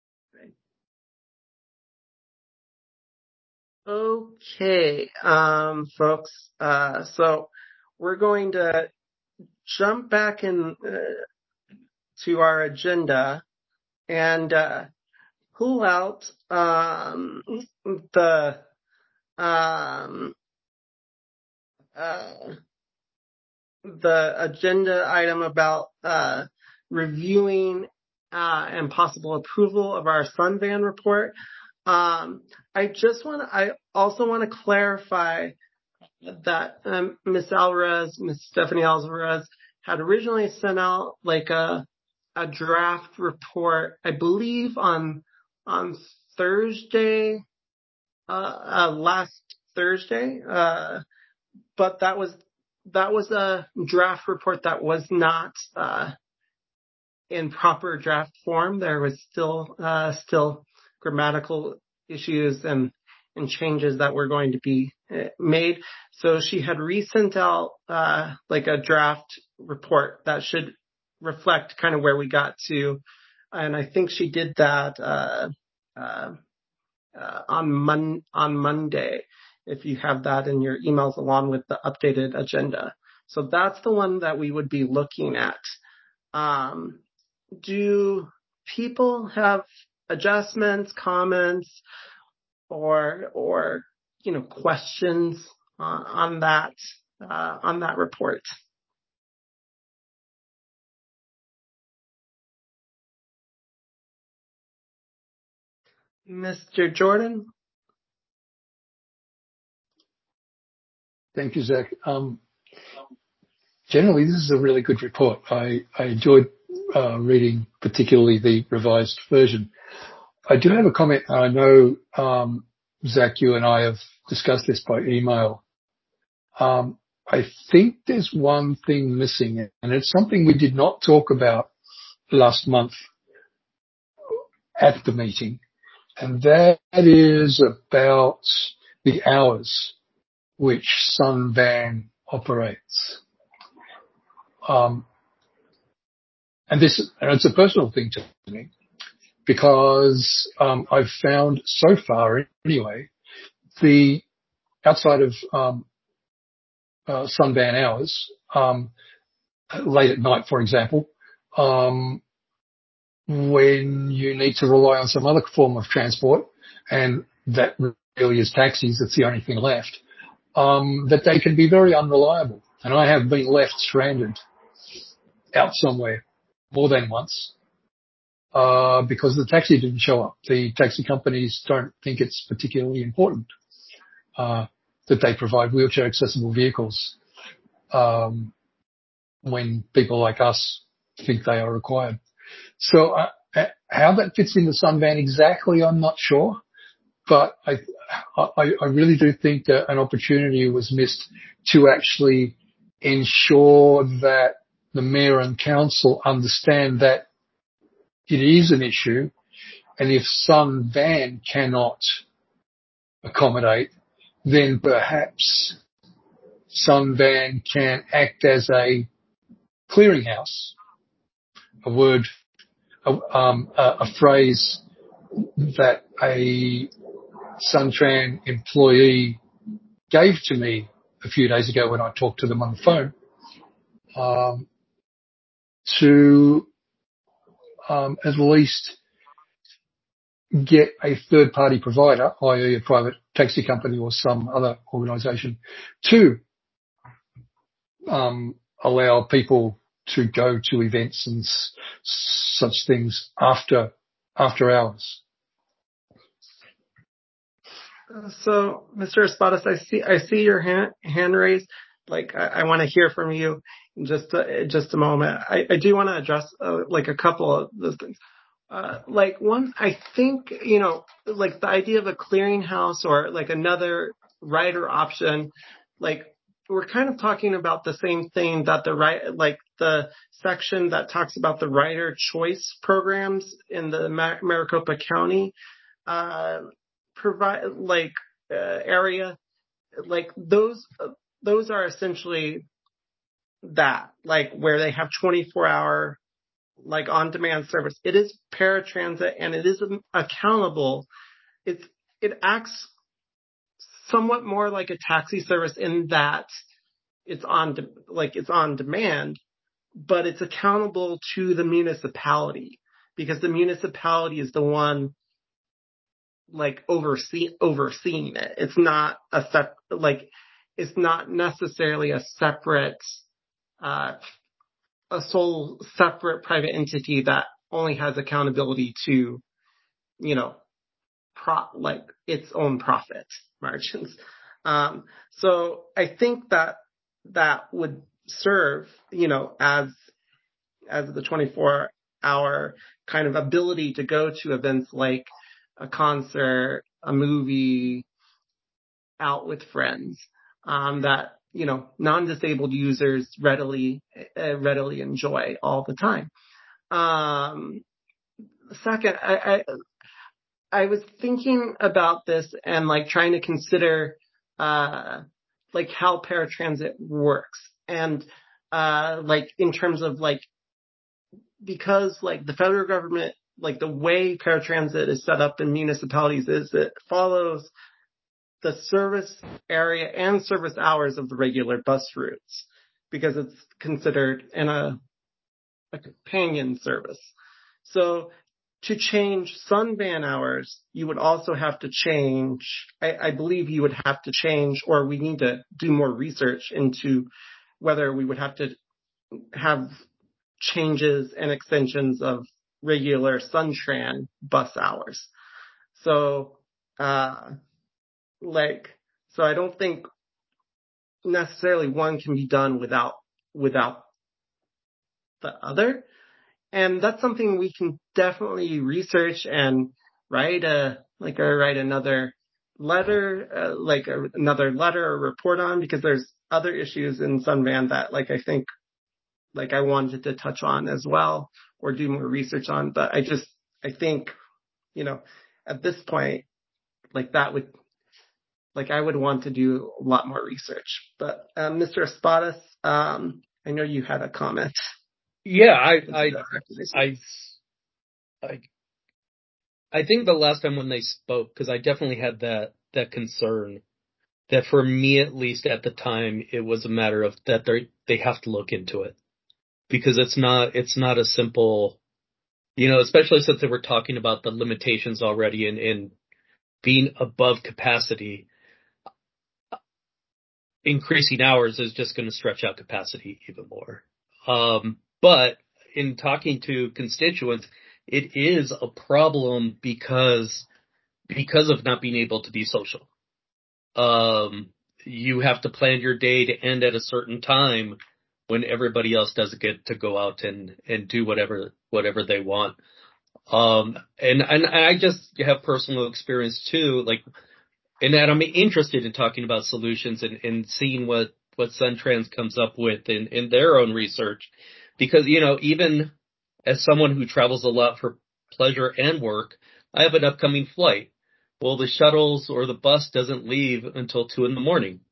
Okay, um, folks, uh, so we're going to jump back in uh, to our agenda and uh, pull out um, the um, uh, the agenda item about uh, reviewing uh, and possible approval of our Sunvan report. Um, I just want to, I also want to clarify that um, Miss Alvarez, Miss Stephanie Alvarez, had originally sent out like a a draft report, I believe on on Thursday, uh, uh last Thursday, uh, but that was that was a draft report that was not uh, in proper draft form. There was still uh, still grammatical issues and and changes that were going to be uh, made. So she had resent out uh, like a draft report that should reflect kind of where we got to, and I think she did that uh, uh, uh, on Mon- on Monday. If you have that in your emails along with the updated agenda, so that's the one that we would be looking at. Um, do people have adjustments, comments, or or you know questions on, on that uh, on that report? Mister Jordan? Thank you, Zach. Um, generally, this is a really good report. I, I enjoyed uh, reading particularly the revised version. I do have a comment. I know, um, Zach, you and I have discussed this by email. Um, I think there's one thing missing, and it's something we did not talk about last month at the meeting, and that is about the hours which Sunvan operates. Um, and this, and it's a personal thing to me, because um, I've found so far, anyway, the outside of um, uh, Sunvan hours, um, late at night, for example, um, when you need to rely on some other form of transport, and that really is taxis, that's the only thing left, um, that they can be very unreliable. And I have been left stranded out somewhere more than once, uh, because the taxi didn't show up. The taxi companies don't think it's particularly important, uh, that they provide wheelchair accessible vehicles, um, when people like us think they are required. So, uh, how that fits into Sunvan exactly, I'm not sure, but I, I, I really do think that an opportunity was missed to actually ensure that the mayor and council understand that it is an issue and if Sun Van cannot accommodate, then perhaps Sun Van can act as a clearinghouse, a word, a, um, a, a phrase that a Suntran employee gave to me a few days ago when I talked to them on the phone, um, to um, at least get a third-party provider, that is a private taxi company or some other organisation, to um, allow people to go to events and s- such things after after hours. So, Mister Espadas, I see I see your hand hand raised. Like, I, I want to hear from you in just a, just a moment. I, I do want to address uh, like a couple of those things. Uh, like one, I think, you know, like the idea of a clearinghouse or like another rider option, like we're kind of talking about the same thing that the right, like the section that talks about the rider choice programs in the Mar- Maricopa County, uh, provide like, uh, area, like those, uh, those are essentially that, like where they have twenty-four hour like on-demand service. It is paratransit and it is accountable. It's, it acts somewhat more like a taxi service in that it's on, de- like it's on demand, but it's accountable to the municipality because the municipality is the one like oversee, overseeing it. It's not a sep- like, it's not necessarily a separate, uh, a sole separate private entity that only has accountability to, you know, pro, like its own profit margins. Um, so I think that that would serve, you know, as, as the twenty-four hour kind of ability to go to events like a concert, a movie, out with friends, um, that, you know, non-disabled users readily, uh, readily enjoy all the time. Um, second, I, I, I was thinking about this and like trying to consider, uh, like how paratransit works and, uh, like in terms of like, because like the federal government, like the way paratransit is set up in municipalities is it follows the service area and service hours of the regular bus routes because it's considered in a, a companion service. So to change Sunvan hours, you would also have to change, I, I believe you would have to change, or we need to do more research into whether we would have to have changes and extensions of regular Suntran bus hours. So, uh, like, so I don't think necessarily one can be done without, without the other. And that's something we can definitely research and write a, like, or write another letter, uh, like a, another letter or report on, because there's other issues in Sunvan that, like, I think, like I wanted to touch on as well or do more research on. But I just, I think, you know, at this point, like that would, like I would want to do a lot more research. But um, Mister Espadas, um, I know you had a comment. Yeah, I, I, I, I, I think the last time when they spoke, because I definitely had that that concern that for me at least at the time it was a matter of that they they have to look into it because it's not it's not a simple, you know, especially since they were talking about the limitations already and in being above capacity. Increasing hours is just going to stretch out capacity even more. Um, but in talking to constituents, it is a problem because, because of not being able to be social. Um, you have to plan your day to end at a certain time when everybody else doesn't get to go out and, and do whatever, whatever they want. Um, and, and I just have personal experience too, like, and that I'm interested in talking about solutions and, and seeing what, what Suntrans comes up with in, in their own research. Because, you know, even as someone who travels a lot for pleasure and work, I have an upcoming flight. Well, the shuttles or the bus doesn't leave until two in the morning.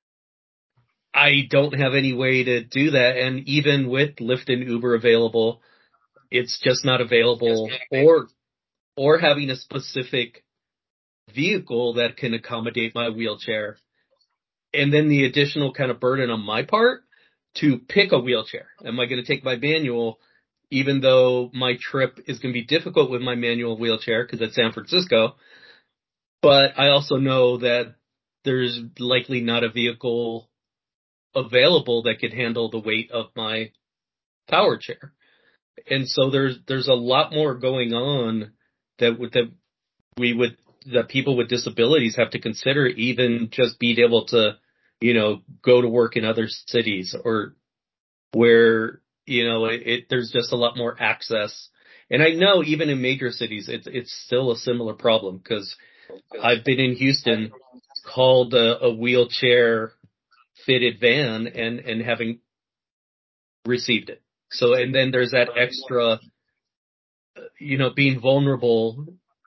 I don't have any way to do that. And even with Lyft and Uber available, it's just not available, or, or having a specific vehicle that can accommodate my wheelchair. And then the additional kind of burden on my part to pick a wheelchair. Am I going to take my manual, even though my trip is going to be difficult with my manual wheelchair because it's San Francisco? But I also know that there's likely not a vehicle available that could handle the weight of my power chair. And so there's there's a lot more going on that would, that we would that people with disabilities have to consider, even just being able to, you know, go to work in other cities, or where, you know, it, it there's just a lot more access. And I know even in major cities, it's it's still a similar problem, because I've been in Houston, called a, a wheelchair fitted van and, and having received it. So, and then there's that extra, you know, being vulnerable,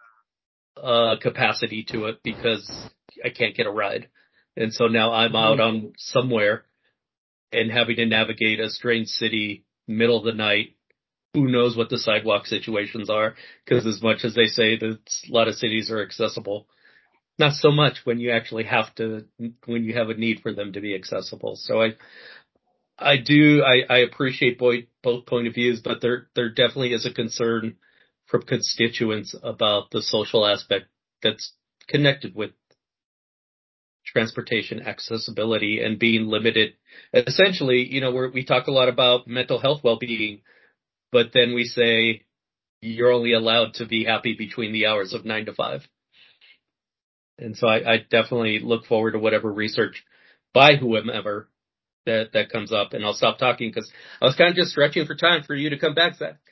uh, capacity to it, because I can't get a ride. And so now I'm out on somewhere and having to navigate a strange city, middle of the night. Who knows what the sidewalk situations are? Because as much as they say that a lot of cities are accessible, not so much when you actually have to, when you have a need for them to be accessible. So I, I do, I, I appreciate both, both point of views, but there, there definitely is a concern from constituents about the social aspect that's connected with transportation accessibility and being limited. Essentially, you know, we're, we talk a lot about mental health well-being, but then we say you're only allowed to be happy between the hours of nine to five. And so I, I definitely look forward to whatever research by whomever that, that comes up. And I'll stop talking because I was kind of just stretching for time for you to come back, Zach.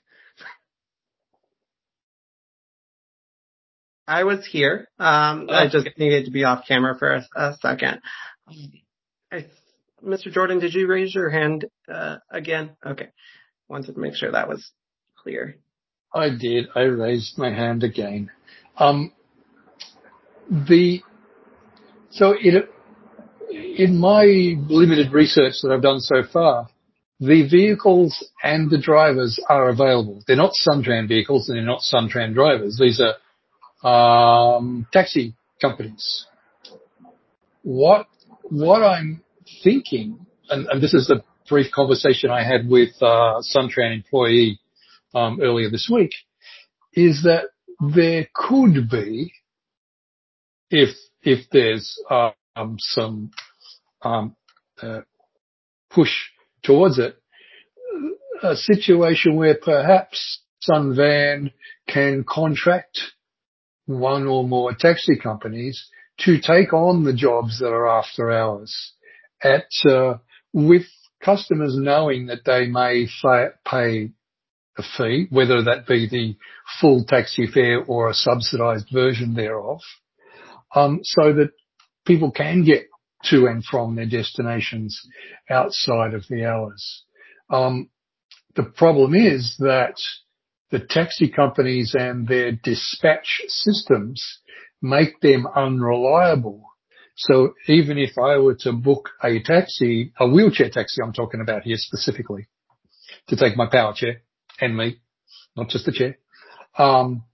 I was here. Um, Oh, I just okay. needed to be off camera for a, a second. I, Mister Jordan, did you raise your hand uh, again? Okay. Wanted to make sure that was clear. I did. I raised my hand again. Um, the so it, in my limited research that I've done so far, the vehicles and the drivers are available. They're not Suntran vehicles and they're not Suntran drivers. These are um, taxi companies. What what I'm thinking, and, and this is a brief conversation I had with a Suntran employee um, earlier this week, is that there could be, if if there's uh, um, some um, uh, push towards it, a situation where perhaps Sunvan can contract one or more taxi companies to take on the jobs that are after hours, at uh, with customers knowing that they may fa- pay a fee, whether that be the full taxi fare or a subsidised version thereof, um, so that people can get to and from their destinations outside of the hours. Um, the problem is that the taxi companies and their dispatch systems make them unreliable. So even if I were to book a taxi, a wheelchair taxi I'm talking about here specifically, to take my power chair and me, not just the chair, um,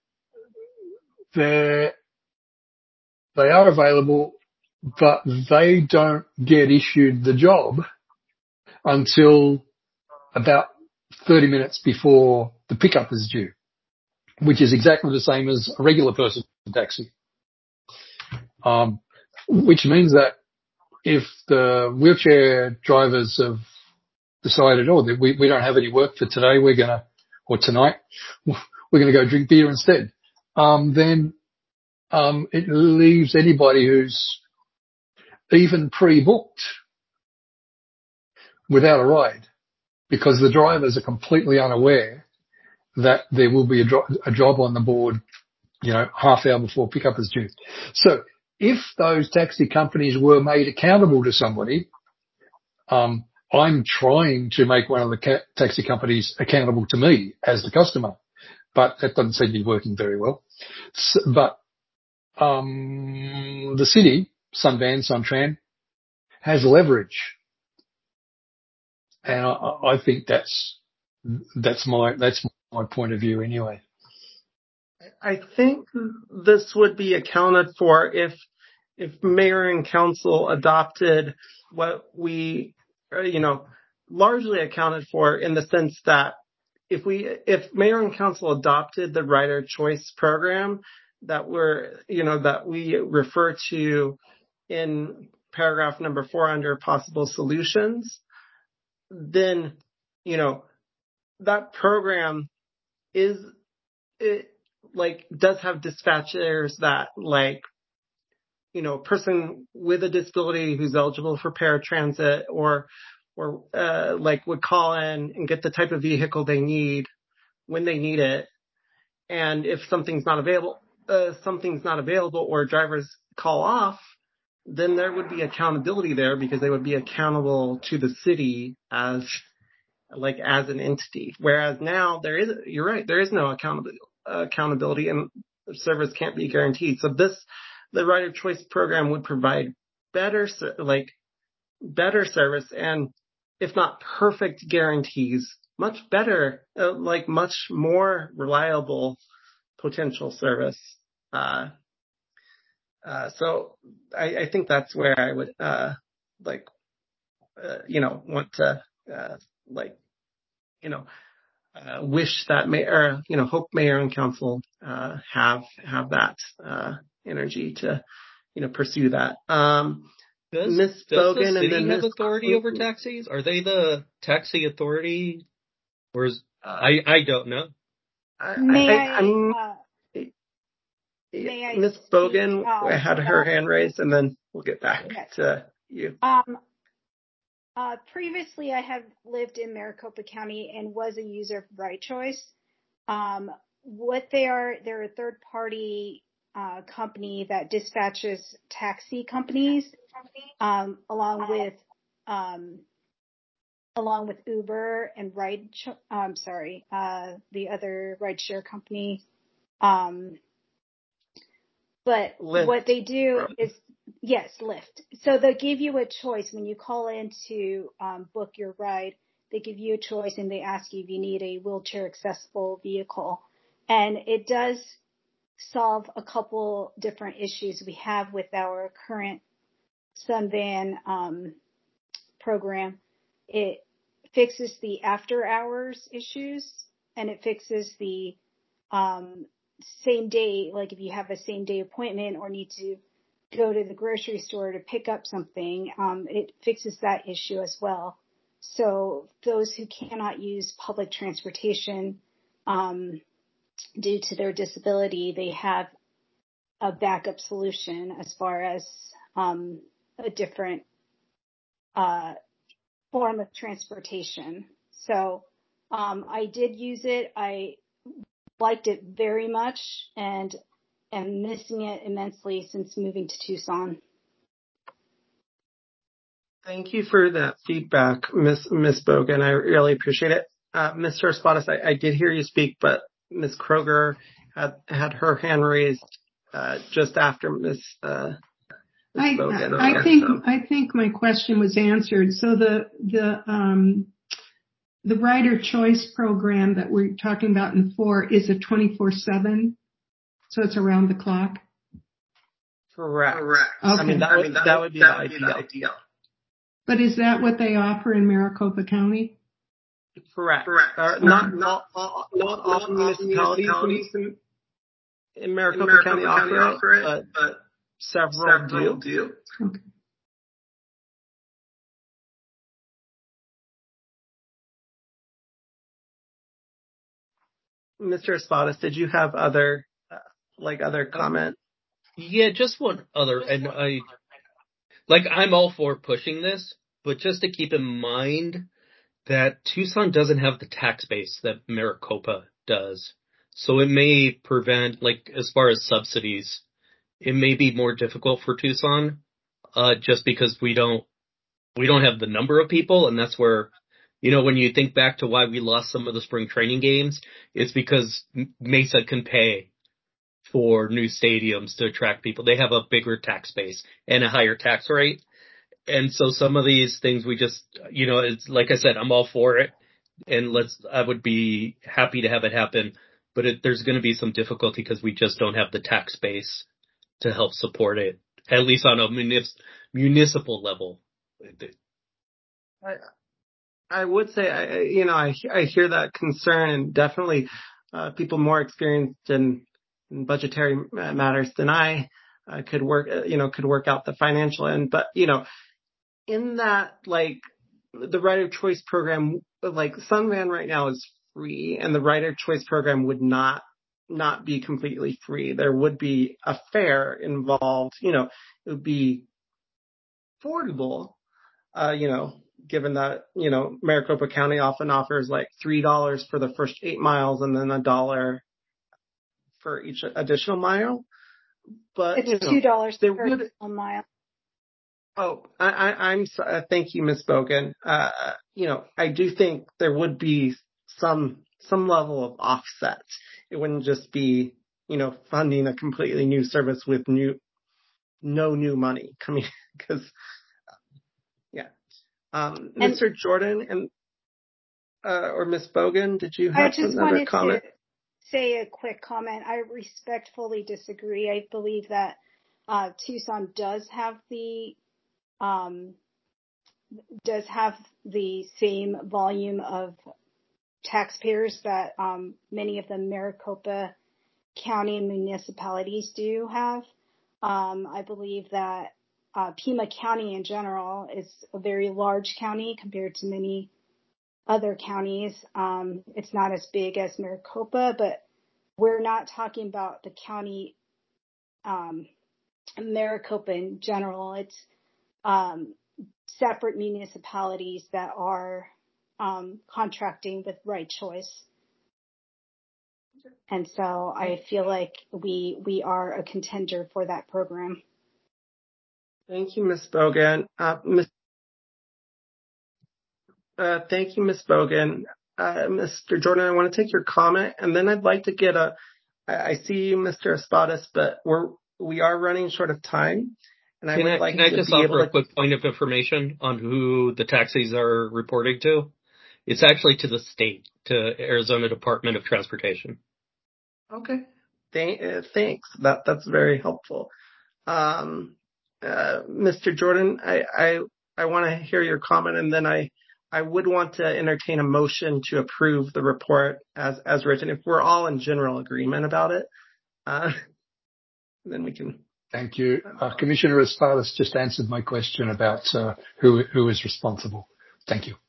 they they are available, but they don't get issued the job until about thirty minutes before the pickup is due, which is exactly the same as a regular person taxi. Um, which means that if the wheelchair drivers have decided, oh, we, we don't have any work for today, we're going to, or tonight, we're going to go drink beer instead, um, then um, it leaves anybody who's even pre-booked without a ride, because the drivers are completely unaware that there will be a, dro- a job on the board, you know, half hour before pickup is due. So if those taxi companies were made accountable to somebody, um, I'm trying to make one of the ca- taxi companies accountable to me as the customer. but that doesn't seem to be working very well. So, but um, the city, Sunvan, Suntran, has leverage, and I, I think that's that's my that's my point of view anyway. I think this would be accounted for if if mayor and council adopted what we, you know, largely accounted for in the sense that if we, if mayor and council adopted the Rider Choice program that we're, you know, that we refer to in paragraph number four under possible solutions, then, you know, that program is, it like does have dispatchers that like, you know, a person with a disability who's eligible for paratransit or, or, uh, like would call in and get the type of vehicle they need when they need it. And if something's not available, uh, something's not available or drivers call off, then there would be accountability there because they would be accountable to the city as, like, as an entity. Whereas now there is, you're right, there is no accountability, accountability and service can't be guaranteed. So this, the Rider Choice program would provide better, like, better service and, if not perfect guarantees, much better, uh, like much more reliable potential service. Uh, uh, so I, I think that's where I would, uh, like, uh, you know, want to, uh, like, you know, uh, wish that mayor, you know, hope mayor and council, uh, have, have that, uh, energy to, you know, pursue that. Um, Does, Miss does Bogan the city and then have Miss authority over taxis? Are they the taxi authority? Or is, uh, I, I don't know. I, may I, I, I'm, uh, may I Miss speak, Bogan um, had her hand raised, and then we'll get back yes. to you. Um, uh, previously, I have lived in Maricopa County and was a user of Right Choice. Um, what they are, they're a third-party uh, company that dispatches taxi companies, um, along with um, along with Uber and Ride. I'm sorry, uh, the other rideshare company. Um, but Lyft. what they do is, yes, Lyft. So they'll give you a choice when you call in to um, book your ride. They give you a choice and they ask you if you need a wheelchair accessible vehicle. And it does solve a couple different issues we have with our current Sunvan um, program. It fixes the after hours issues and it fixes the um, same day, like if you have a same day appointment or need to go to the grocery store to pick up something, um, it fixes that issue as well. So those who cannot use public transportation um, due to their disability, they have a backup solution as far as um, a different uh, form of transportation. So um, I did use it. I liked it very much and am missing it immensely since moving to Tucson. Thank you for that feedback, Miss Miss Bogan. I really appreciate it. Uh, Mister Espadis, I, I did hear you speak, but Miss Kroger had had her hand raised uh, just after Miss Uh, I, I think I think my question was answered. So the the um, the Rider Choice program that we're talking about in four is a twenty-four seven, so it's around the clock. Correct. Okay. I mean, that, I mean, that, that would be that the, would ideal. the ideal. But is that what they offer in Maricopa County? Correct. Correct. Uh, not, not, all, not all municipalities in, in Maricopa, in Maricopa County, County offer it, but, but several, several do. do. Okay. Mister Espadis, did you have other, uh, like other comment? Yeah, just one other, and I, like, I'm all for pushing this, but just to keep in mind that Tucson doesn't have the tax base that Maricopa does. So it may prevent, like, as far as subsidies, it may be more difficult for Tucson, uh, just because we don't, we don't have the number of people, and that's where You know, when you think back to why we lost some of the spring training games, it's because Mesa can pay for new stadiums to attract people. They have a bigger tax base and a higher tax rate. And so some of these things we just, you know, it's like I said, I'm all for it. And let's, I would be happy to have it happen. But it, there's going to be some difficulty because we just don't have the tax base to help support it, at least on a munis- municipal level. I, I would say, I, you know, I, I hear that concern, and definitely uh, people more experienced in, in budgetary matters than I uh, could work, you know, could work out the financial end. But, you know, in that, like, the right of choice program, like Sunvan right now is free, and the right of choice program would not not be completely free. There would be a fare involved. You know, it would be affordable. Uh, you know, given that, you know, Maricopa County often offers like three dollars for the first eight miles and then a dollar for each additional mile. But It's you know, two dollars there per would. additional mile. Oh, I, I, I'm. so- Uh, thank you, Miz Bogan. Uh, you know, I do think there would be some some level of offset. It wouldn't just be, you know, funding a completely new service with new no new money coming. Because yeah, um, And Mister Jordan and uh, or Miz Bogan, did you I have just another wanted to comment? say a quick comment. I respectfully disagree. I believe that uh, Tucson does have the um, does have the same volume of taxpayers that um, many of the Maricopa County and municipalities do have. Um, I believe that uh, Pima County in general is a very large county compared to many other counties. Um, it's not as big as Maricopa, but we're not talking about the county um, Maricopa in general. It's um, separate municipalities that are um, contracting with Right Choice. And so I feel like we we are a contender for that program. Thank you, Miz Bogan. Uh, Miz Uh, thank you, Miz Bogan. Uh, Mister Jordan, I want to take your comment, and then I'd like to get a. I, I see you, Mister Espadas, but we're we are running short of time, and I Can would I, like can I to just be offer able a to. quick point of information on who the taxis are reporting to? It's actually to the state, to Arizona Department of Transportation. Okay. Th- uh, thanks. That that's very helpful. Um, uh, Mister Jordan, I I, I want to hear your comment, and then I. I would want to entertain a motion to approve the report as, as written. If we're all in general agreement about it, uh, then we can. Thank you. Uh, Commissioner Espadas just answered my question about uh, who who is responsible. Thank you.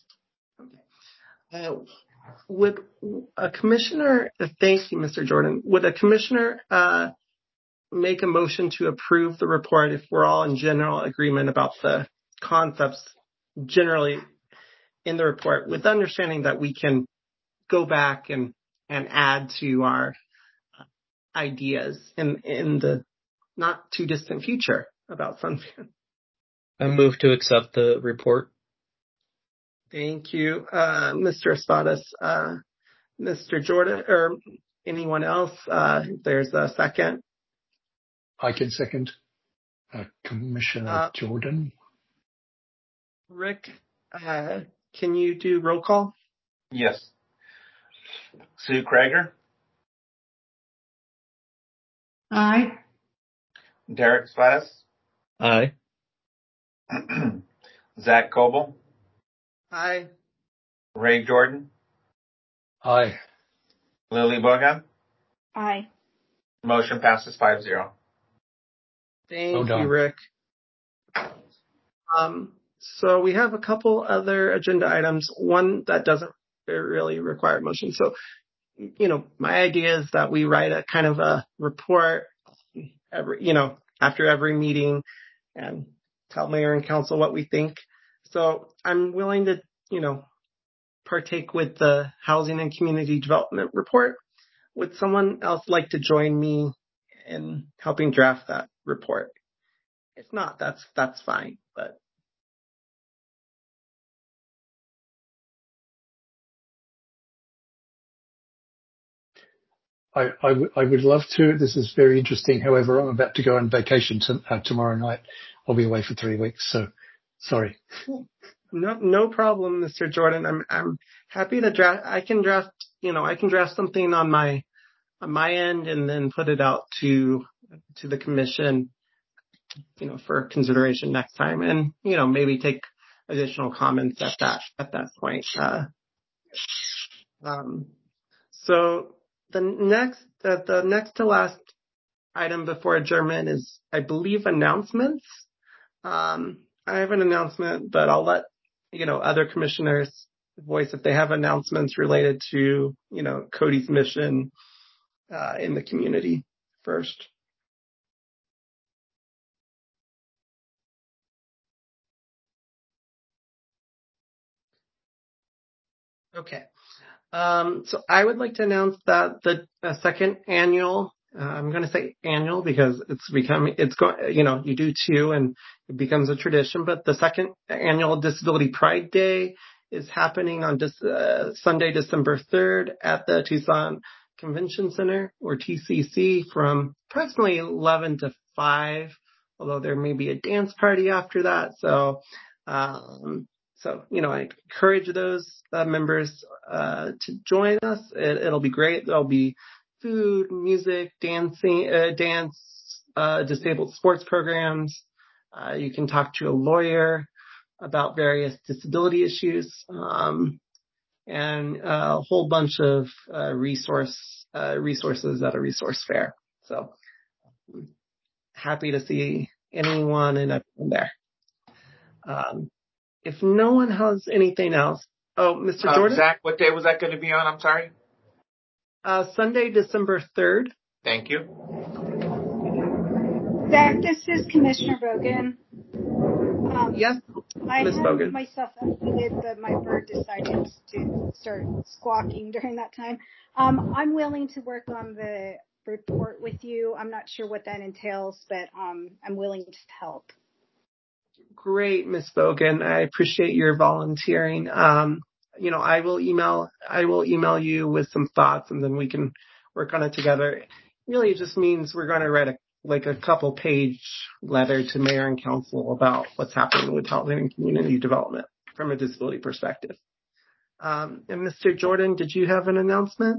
Uh, would a commissioner, uh, thank you, Mister Jordan, would a commissioner uh, make a motion to approve the report if we're all in general agreement about the concepts generally in the report, with the understanding that we can go back and, and add to our ideas in, in the not too distant future about Sunfan? I move to accept the report. Thank you, uh, Mister Espadas. Uh, Mister Jordan, or anyone else, uh, if there's a second. I can second. Uh, Commissioner Uh, Jordan. Rick, uh, can you do roll call? Yes. Sue Krager, Aye. Derek Spadas, Aye. Zach Coble, Aye. Ray Jordan, Aye. Lily Bogan. Aye. Motion passes five zero. Thank Well done. you, Rick. Um, so we have a couple other agenda items, one that doesn't really require motion. So, you know, my idea is that we write a kind of a report every, you know, after every meeting and tell mayor and council what we think. So I'm willing to, you know, partake with the housing and community development report. Would someone else like to join me in helping draft that report? If not, that's, that's fine, but I, I, w- I would love to. This is very interesting. However, I'm about to go on vacation to, uh, tomorrow night. I'll be away for three weeks. So sorry. No, no problem, Mister Jordan. I'm, I'm happy to draft. I can draft, you know, I can draft something on my, on my end and then put it out to, to the commission, you know, for consideration next time, and, you know, maybe take additional comments at that, at that point. Uh, um, so the next, the, the next to last item before adjournment is, I believe, announcements. Um, I have an announcement, but I'll let, you know, other commissioners voice if they have announcements related to, you know, Cody's mission, uh, in the community first. Okay. Um, so I would like to announce that the uh, second annual, uh, I'm going to say annual because it's becoming, it's going, you know, you do two and it becomes a tradition, but the second annual Disability Pride Day is happening on dis- uh, Sunday, December third at the Tucson Convention Center, or T C C, from approximately eleven to five, although there may be a dance party after that. So, um, So, you know, I encourage those uh, members uh, to join us. It, it'll be great. There'll be food, music, dancing, uh, dance, uh, disabled sports programs. Uh, you can talk to a lawyer about various disability issues, um, and a whole bunch of uh, resource uh, resources at a resource fair. So, happy to see anyone and everyone there. Um, If no one has anything else, oh, Mister Uh, Jordan? Zach, what day was that going to be on? I'm sorry. Uh, Sunday, December third. Thank you. Zach, this is Commissioner Bogan. Um, Yes, I Miz had Bogan. myself unmuted, but my bird decided to start squawking during that time. Um, I'm willing to work on the report with you. I'm not sure what that entails, but um, I'm willing to help. Great, Miz Bogan. I appreciate your volunteering. Um, you know, I will email, I will email you with some thoughts, and then we can work on it together. Really, it just means we're going to write a like a couple page letter to mayor and council about what's happening with housing and community development from a disability perspective. Um, and Mister Jordan, did you have an announcement?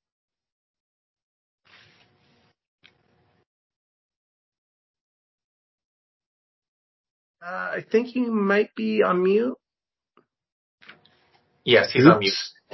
Uh, I think you might be on mute. Yes, he's on mute.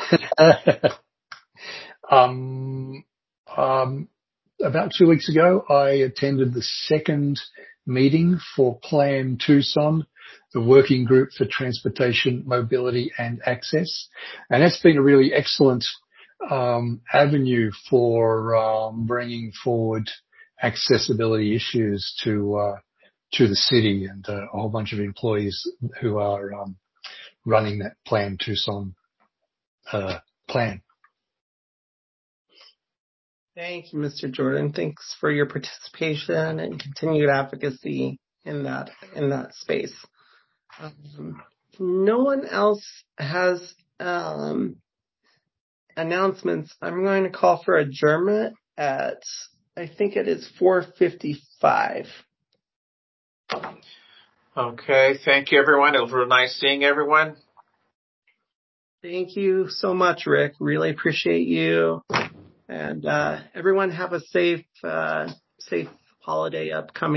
um, um, about two weeks ago, I attended the second meeting for Plan Tucson, the Working Group for Transportation, Mobility and Access. And that's been a really excellent um, avenue for um, bringing forward accessibility issues to uh, to the city, and uh, a whole bunch of employees who are um, running that Plan Tucson uh, plan. Thank you, Mister Jordan. Thanks for your participation and continued advocacy in that in that space. Um, if no one else has um, announcements, I'm going to call for adjournment at, I think it is four fifty-five. Okay, thank you, everyone. It was real nice seeing everyone. Thank you so much, Rick. Really appreciate you. And uh, everyone have a safe, uh, safe holiday upcoming.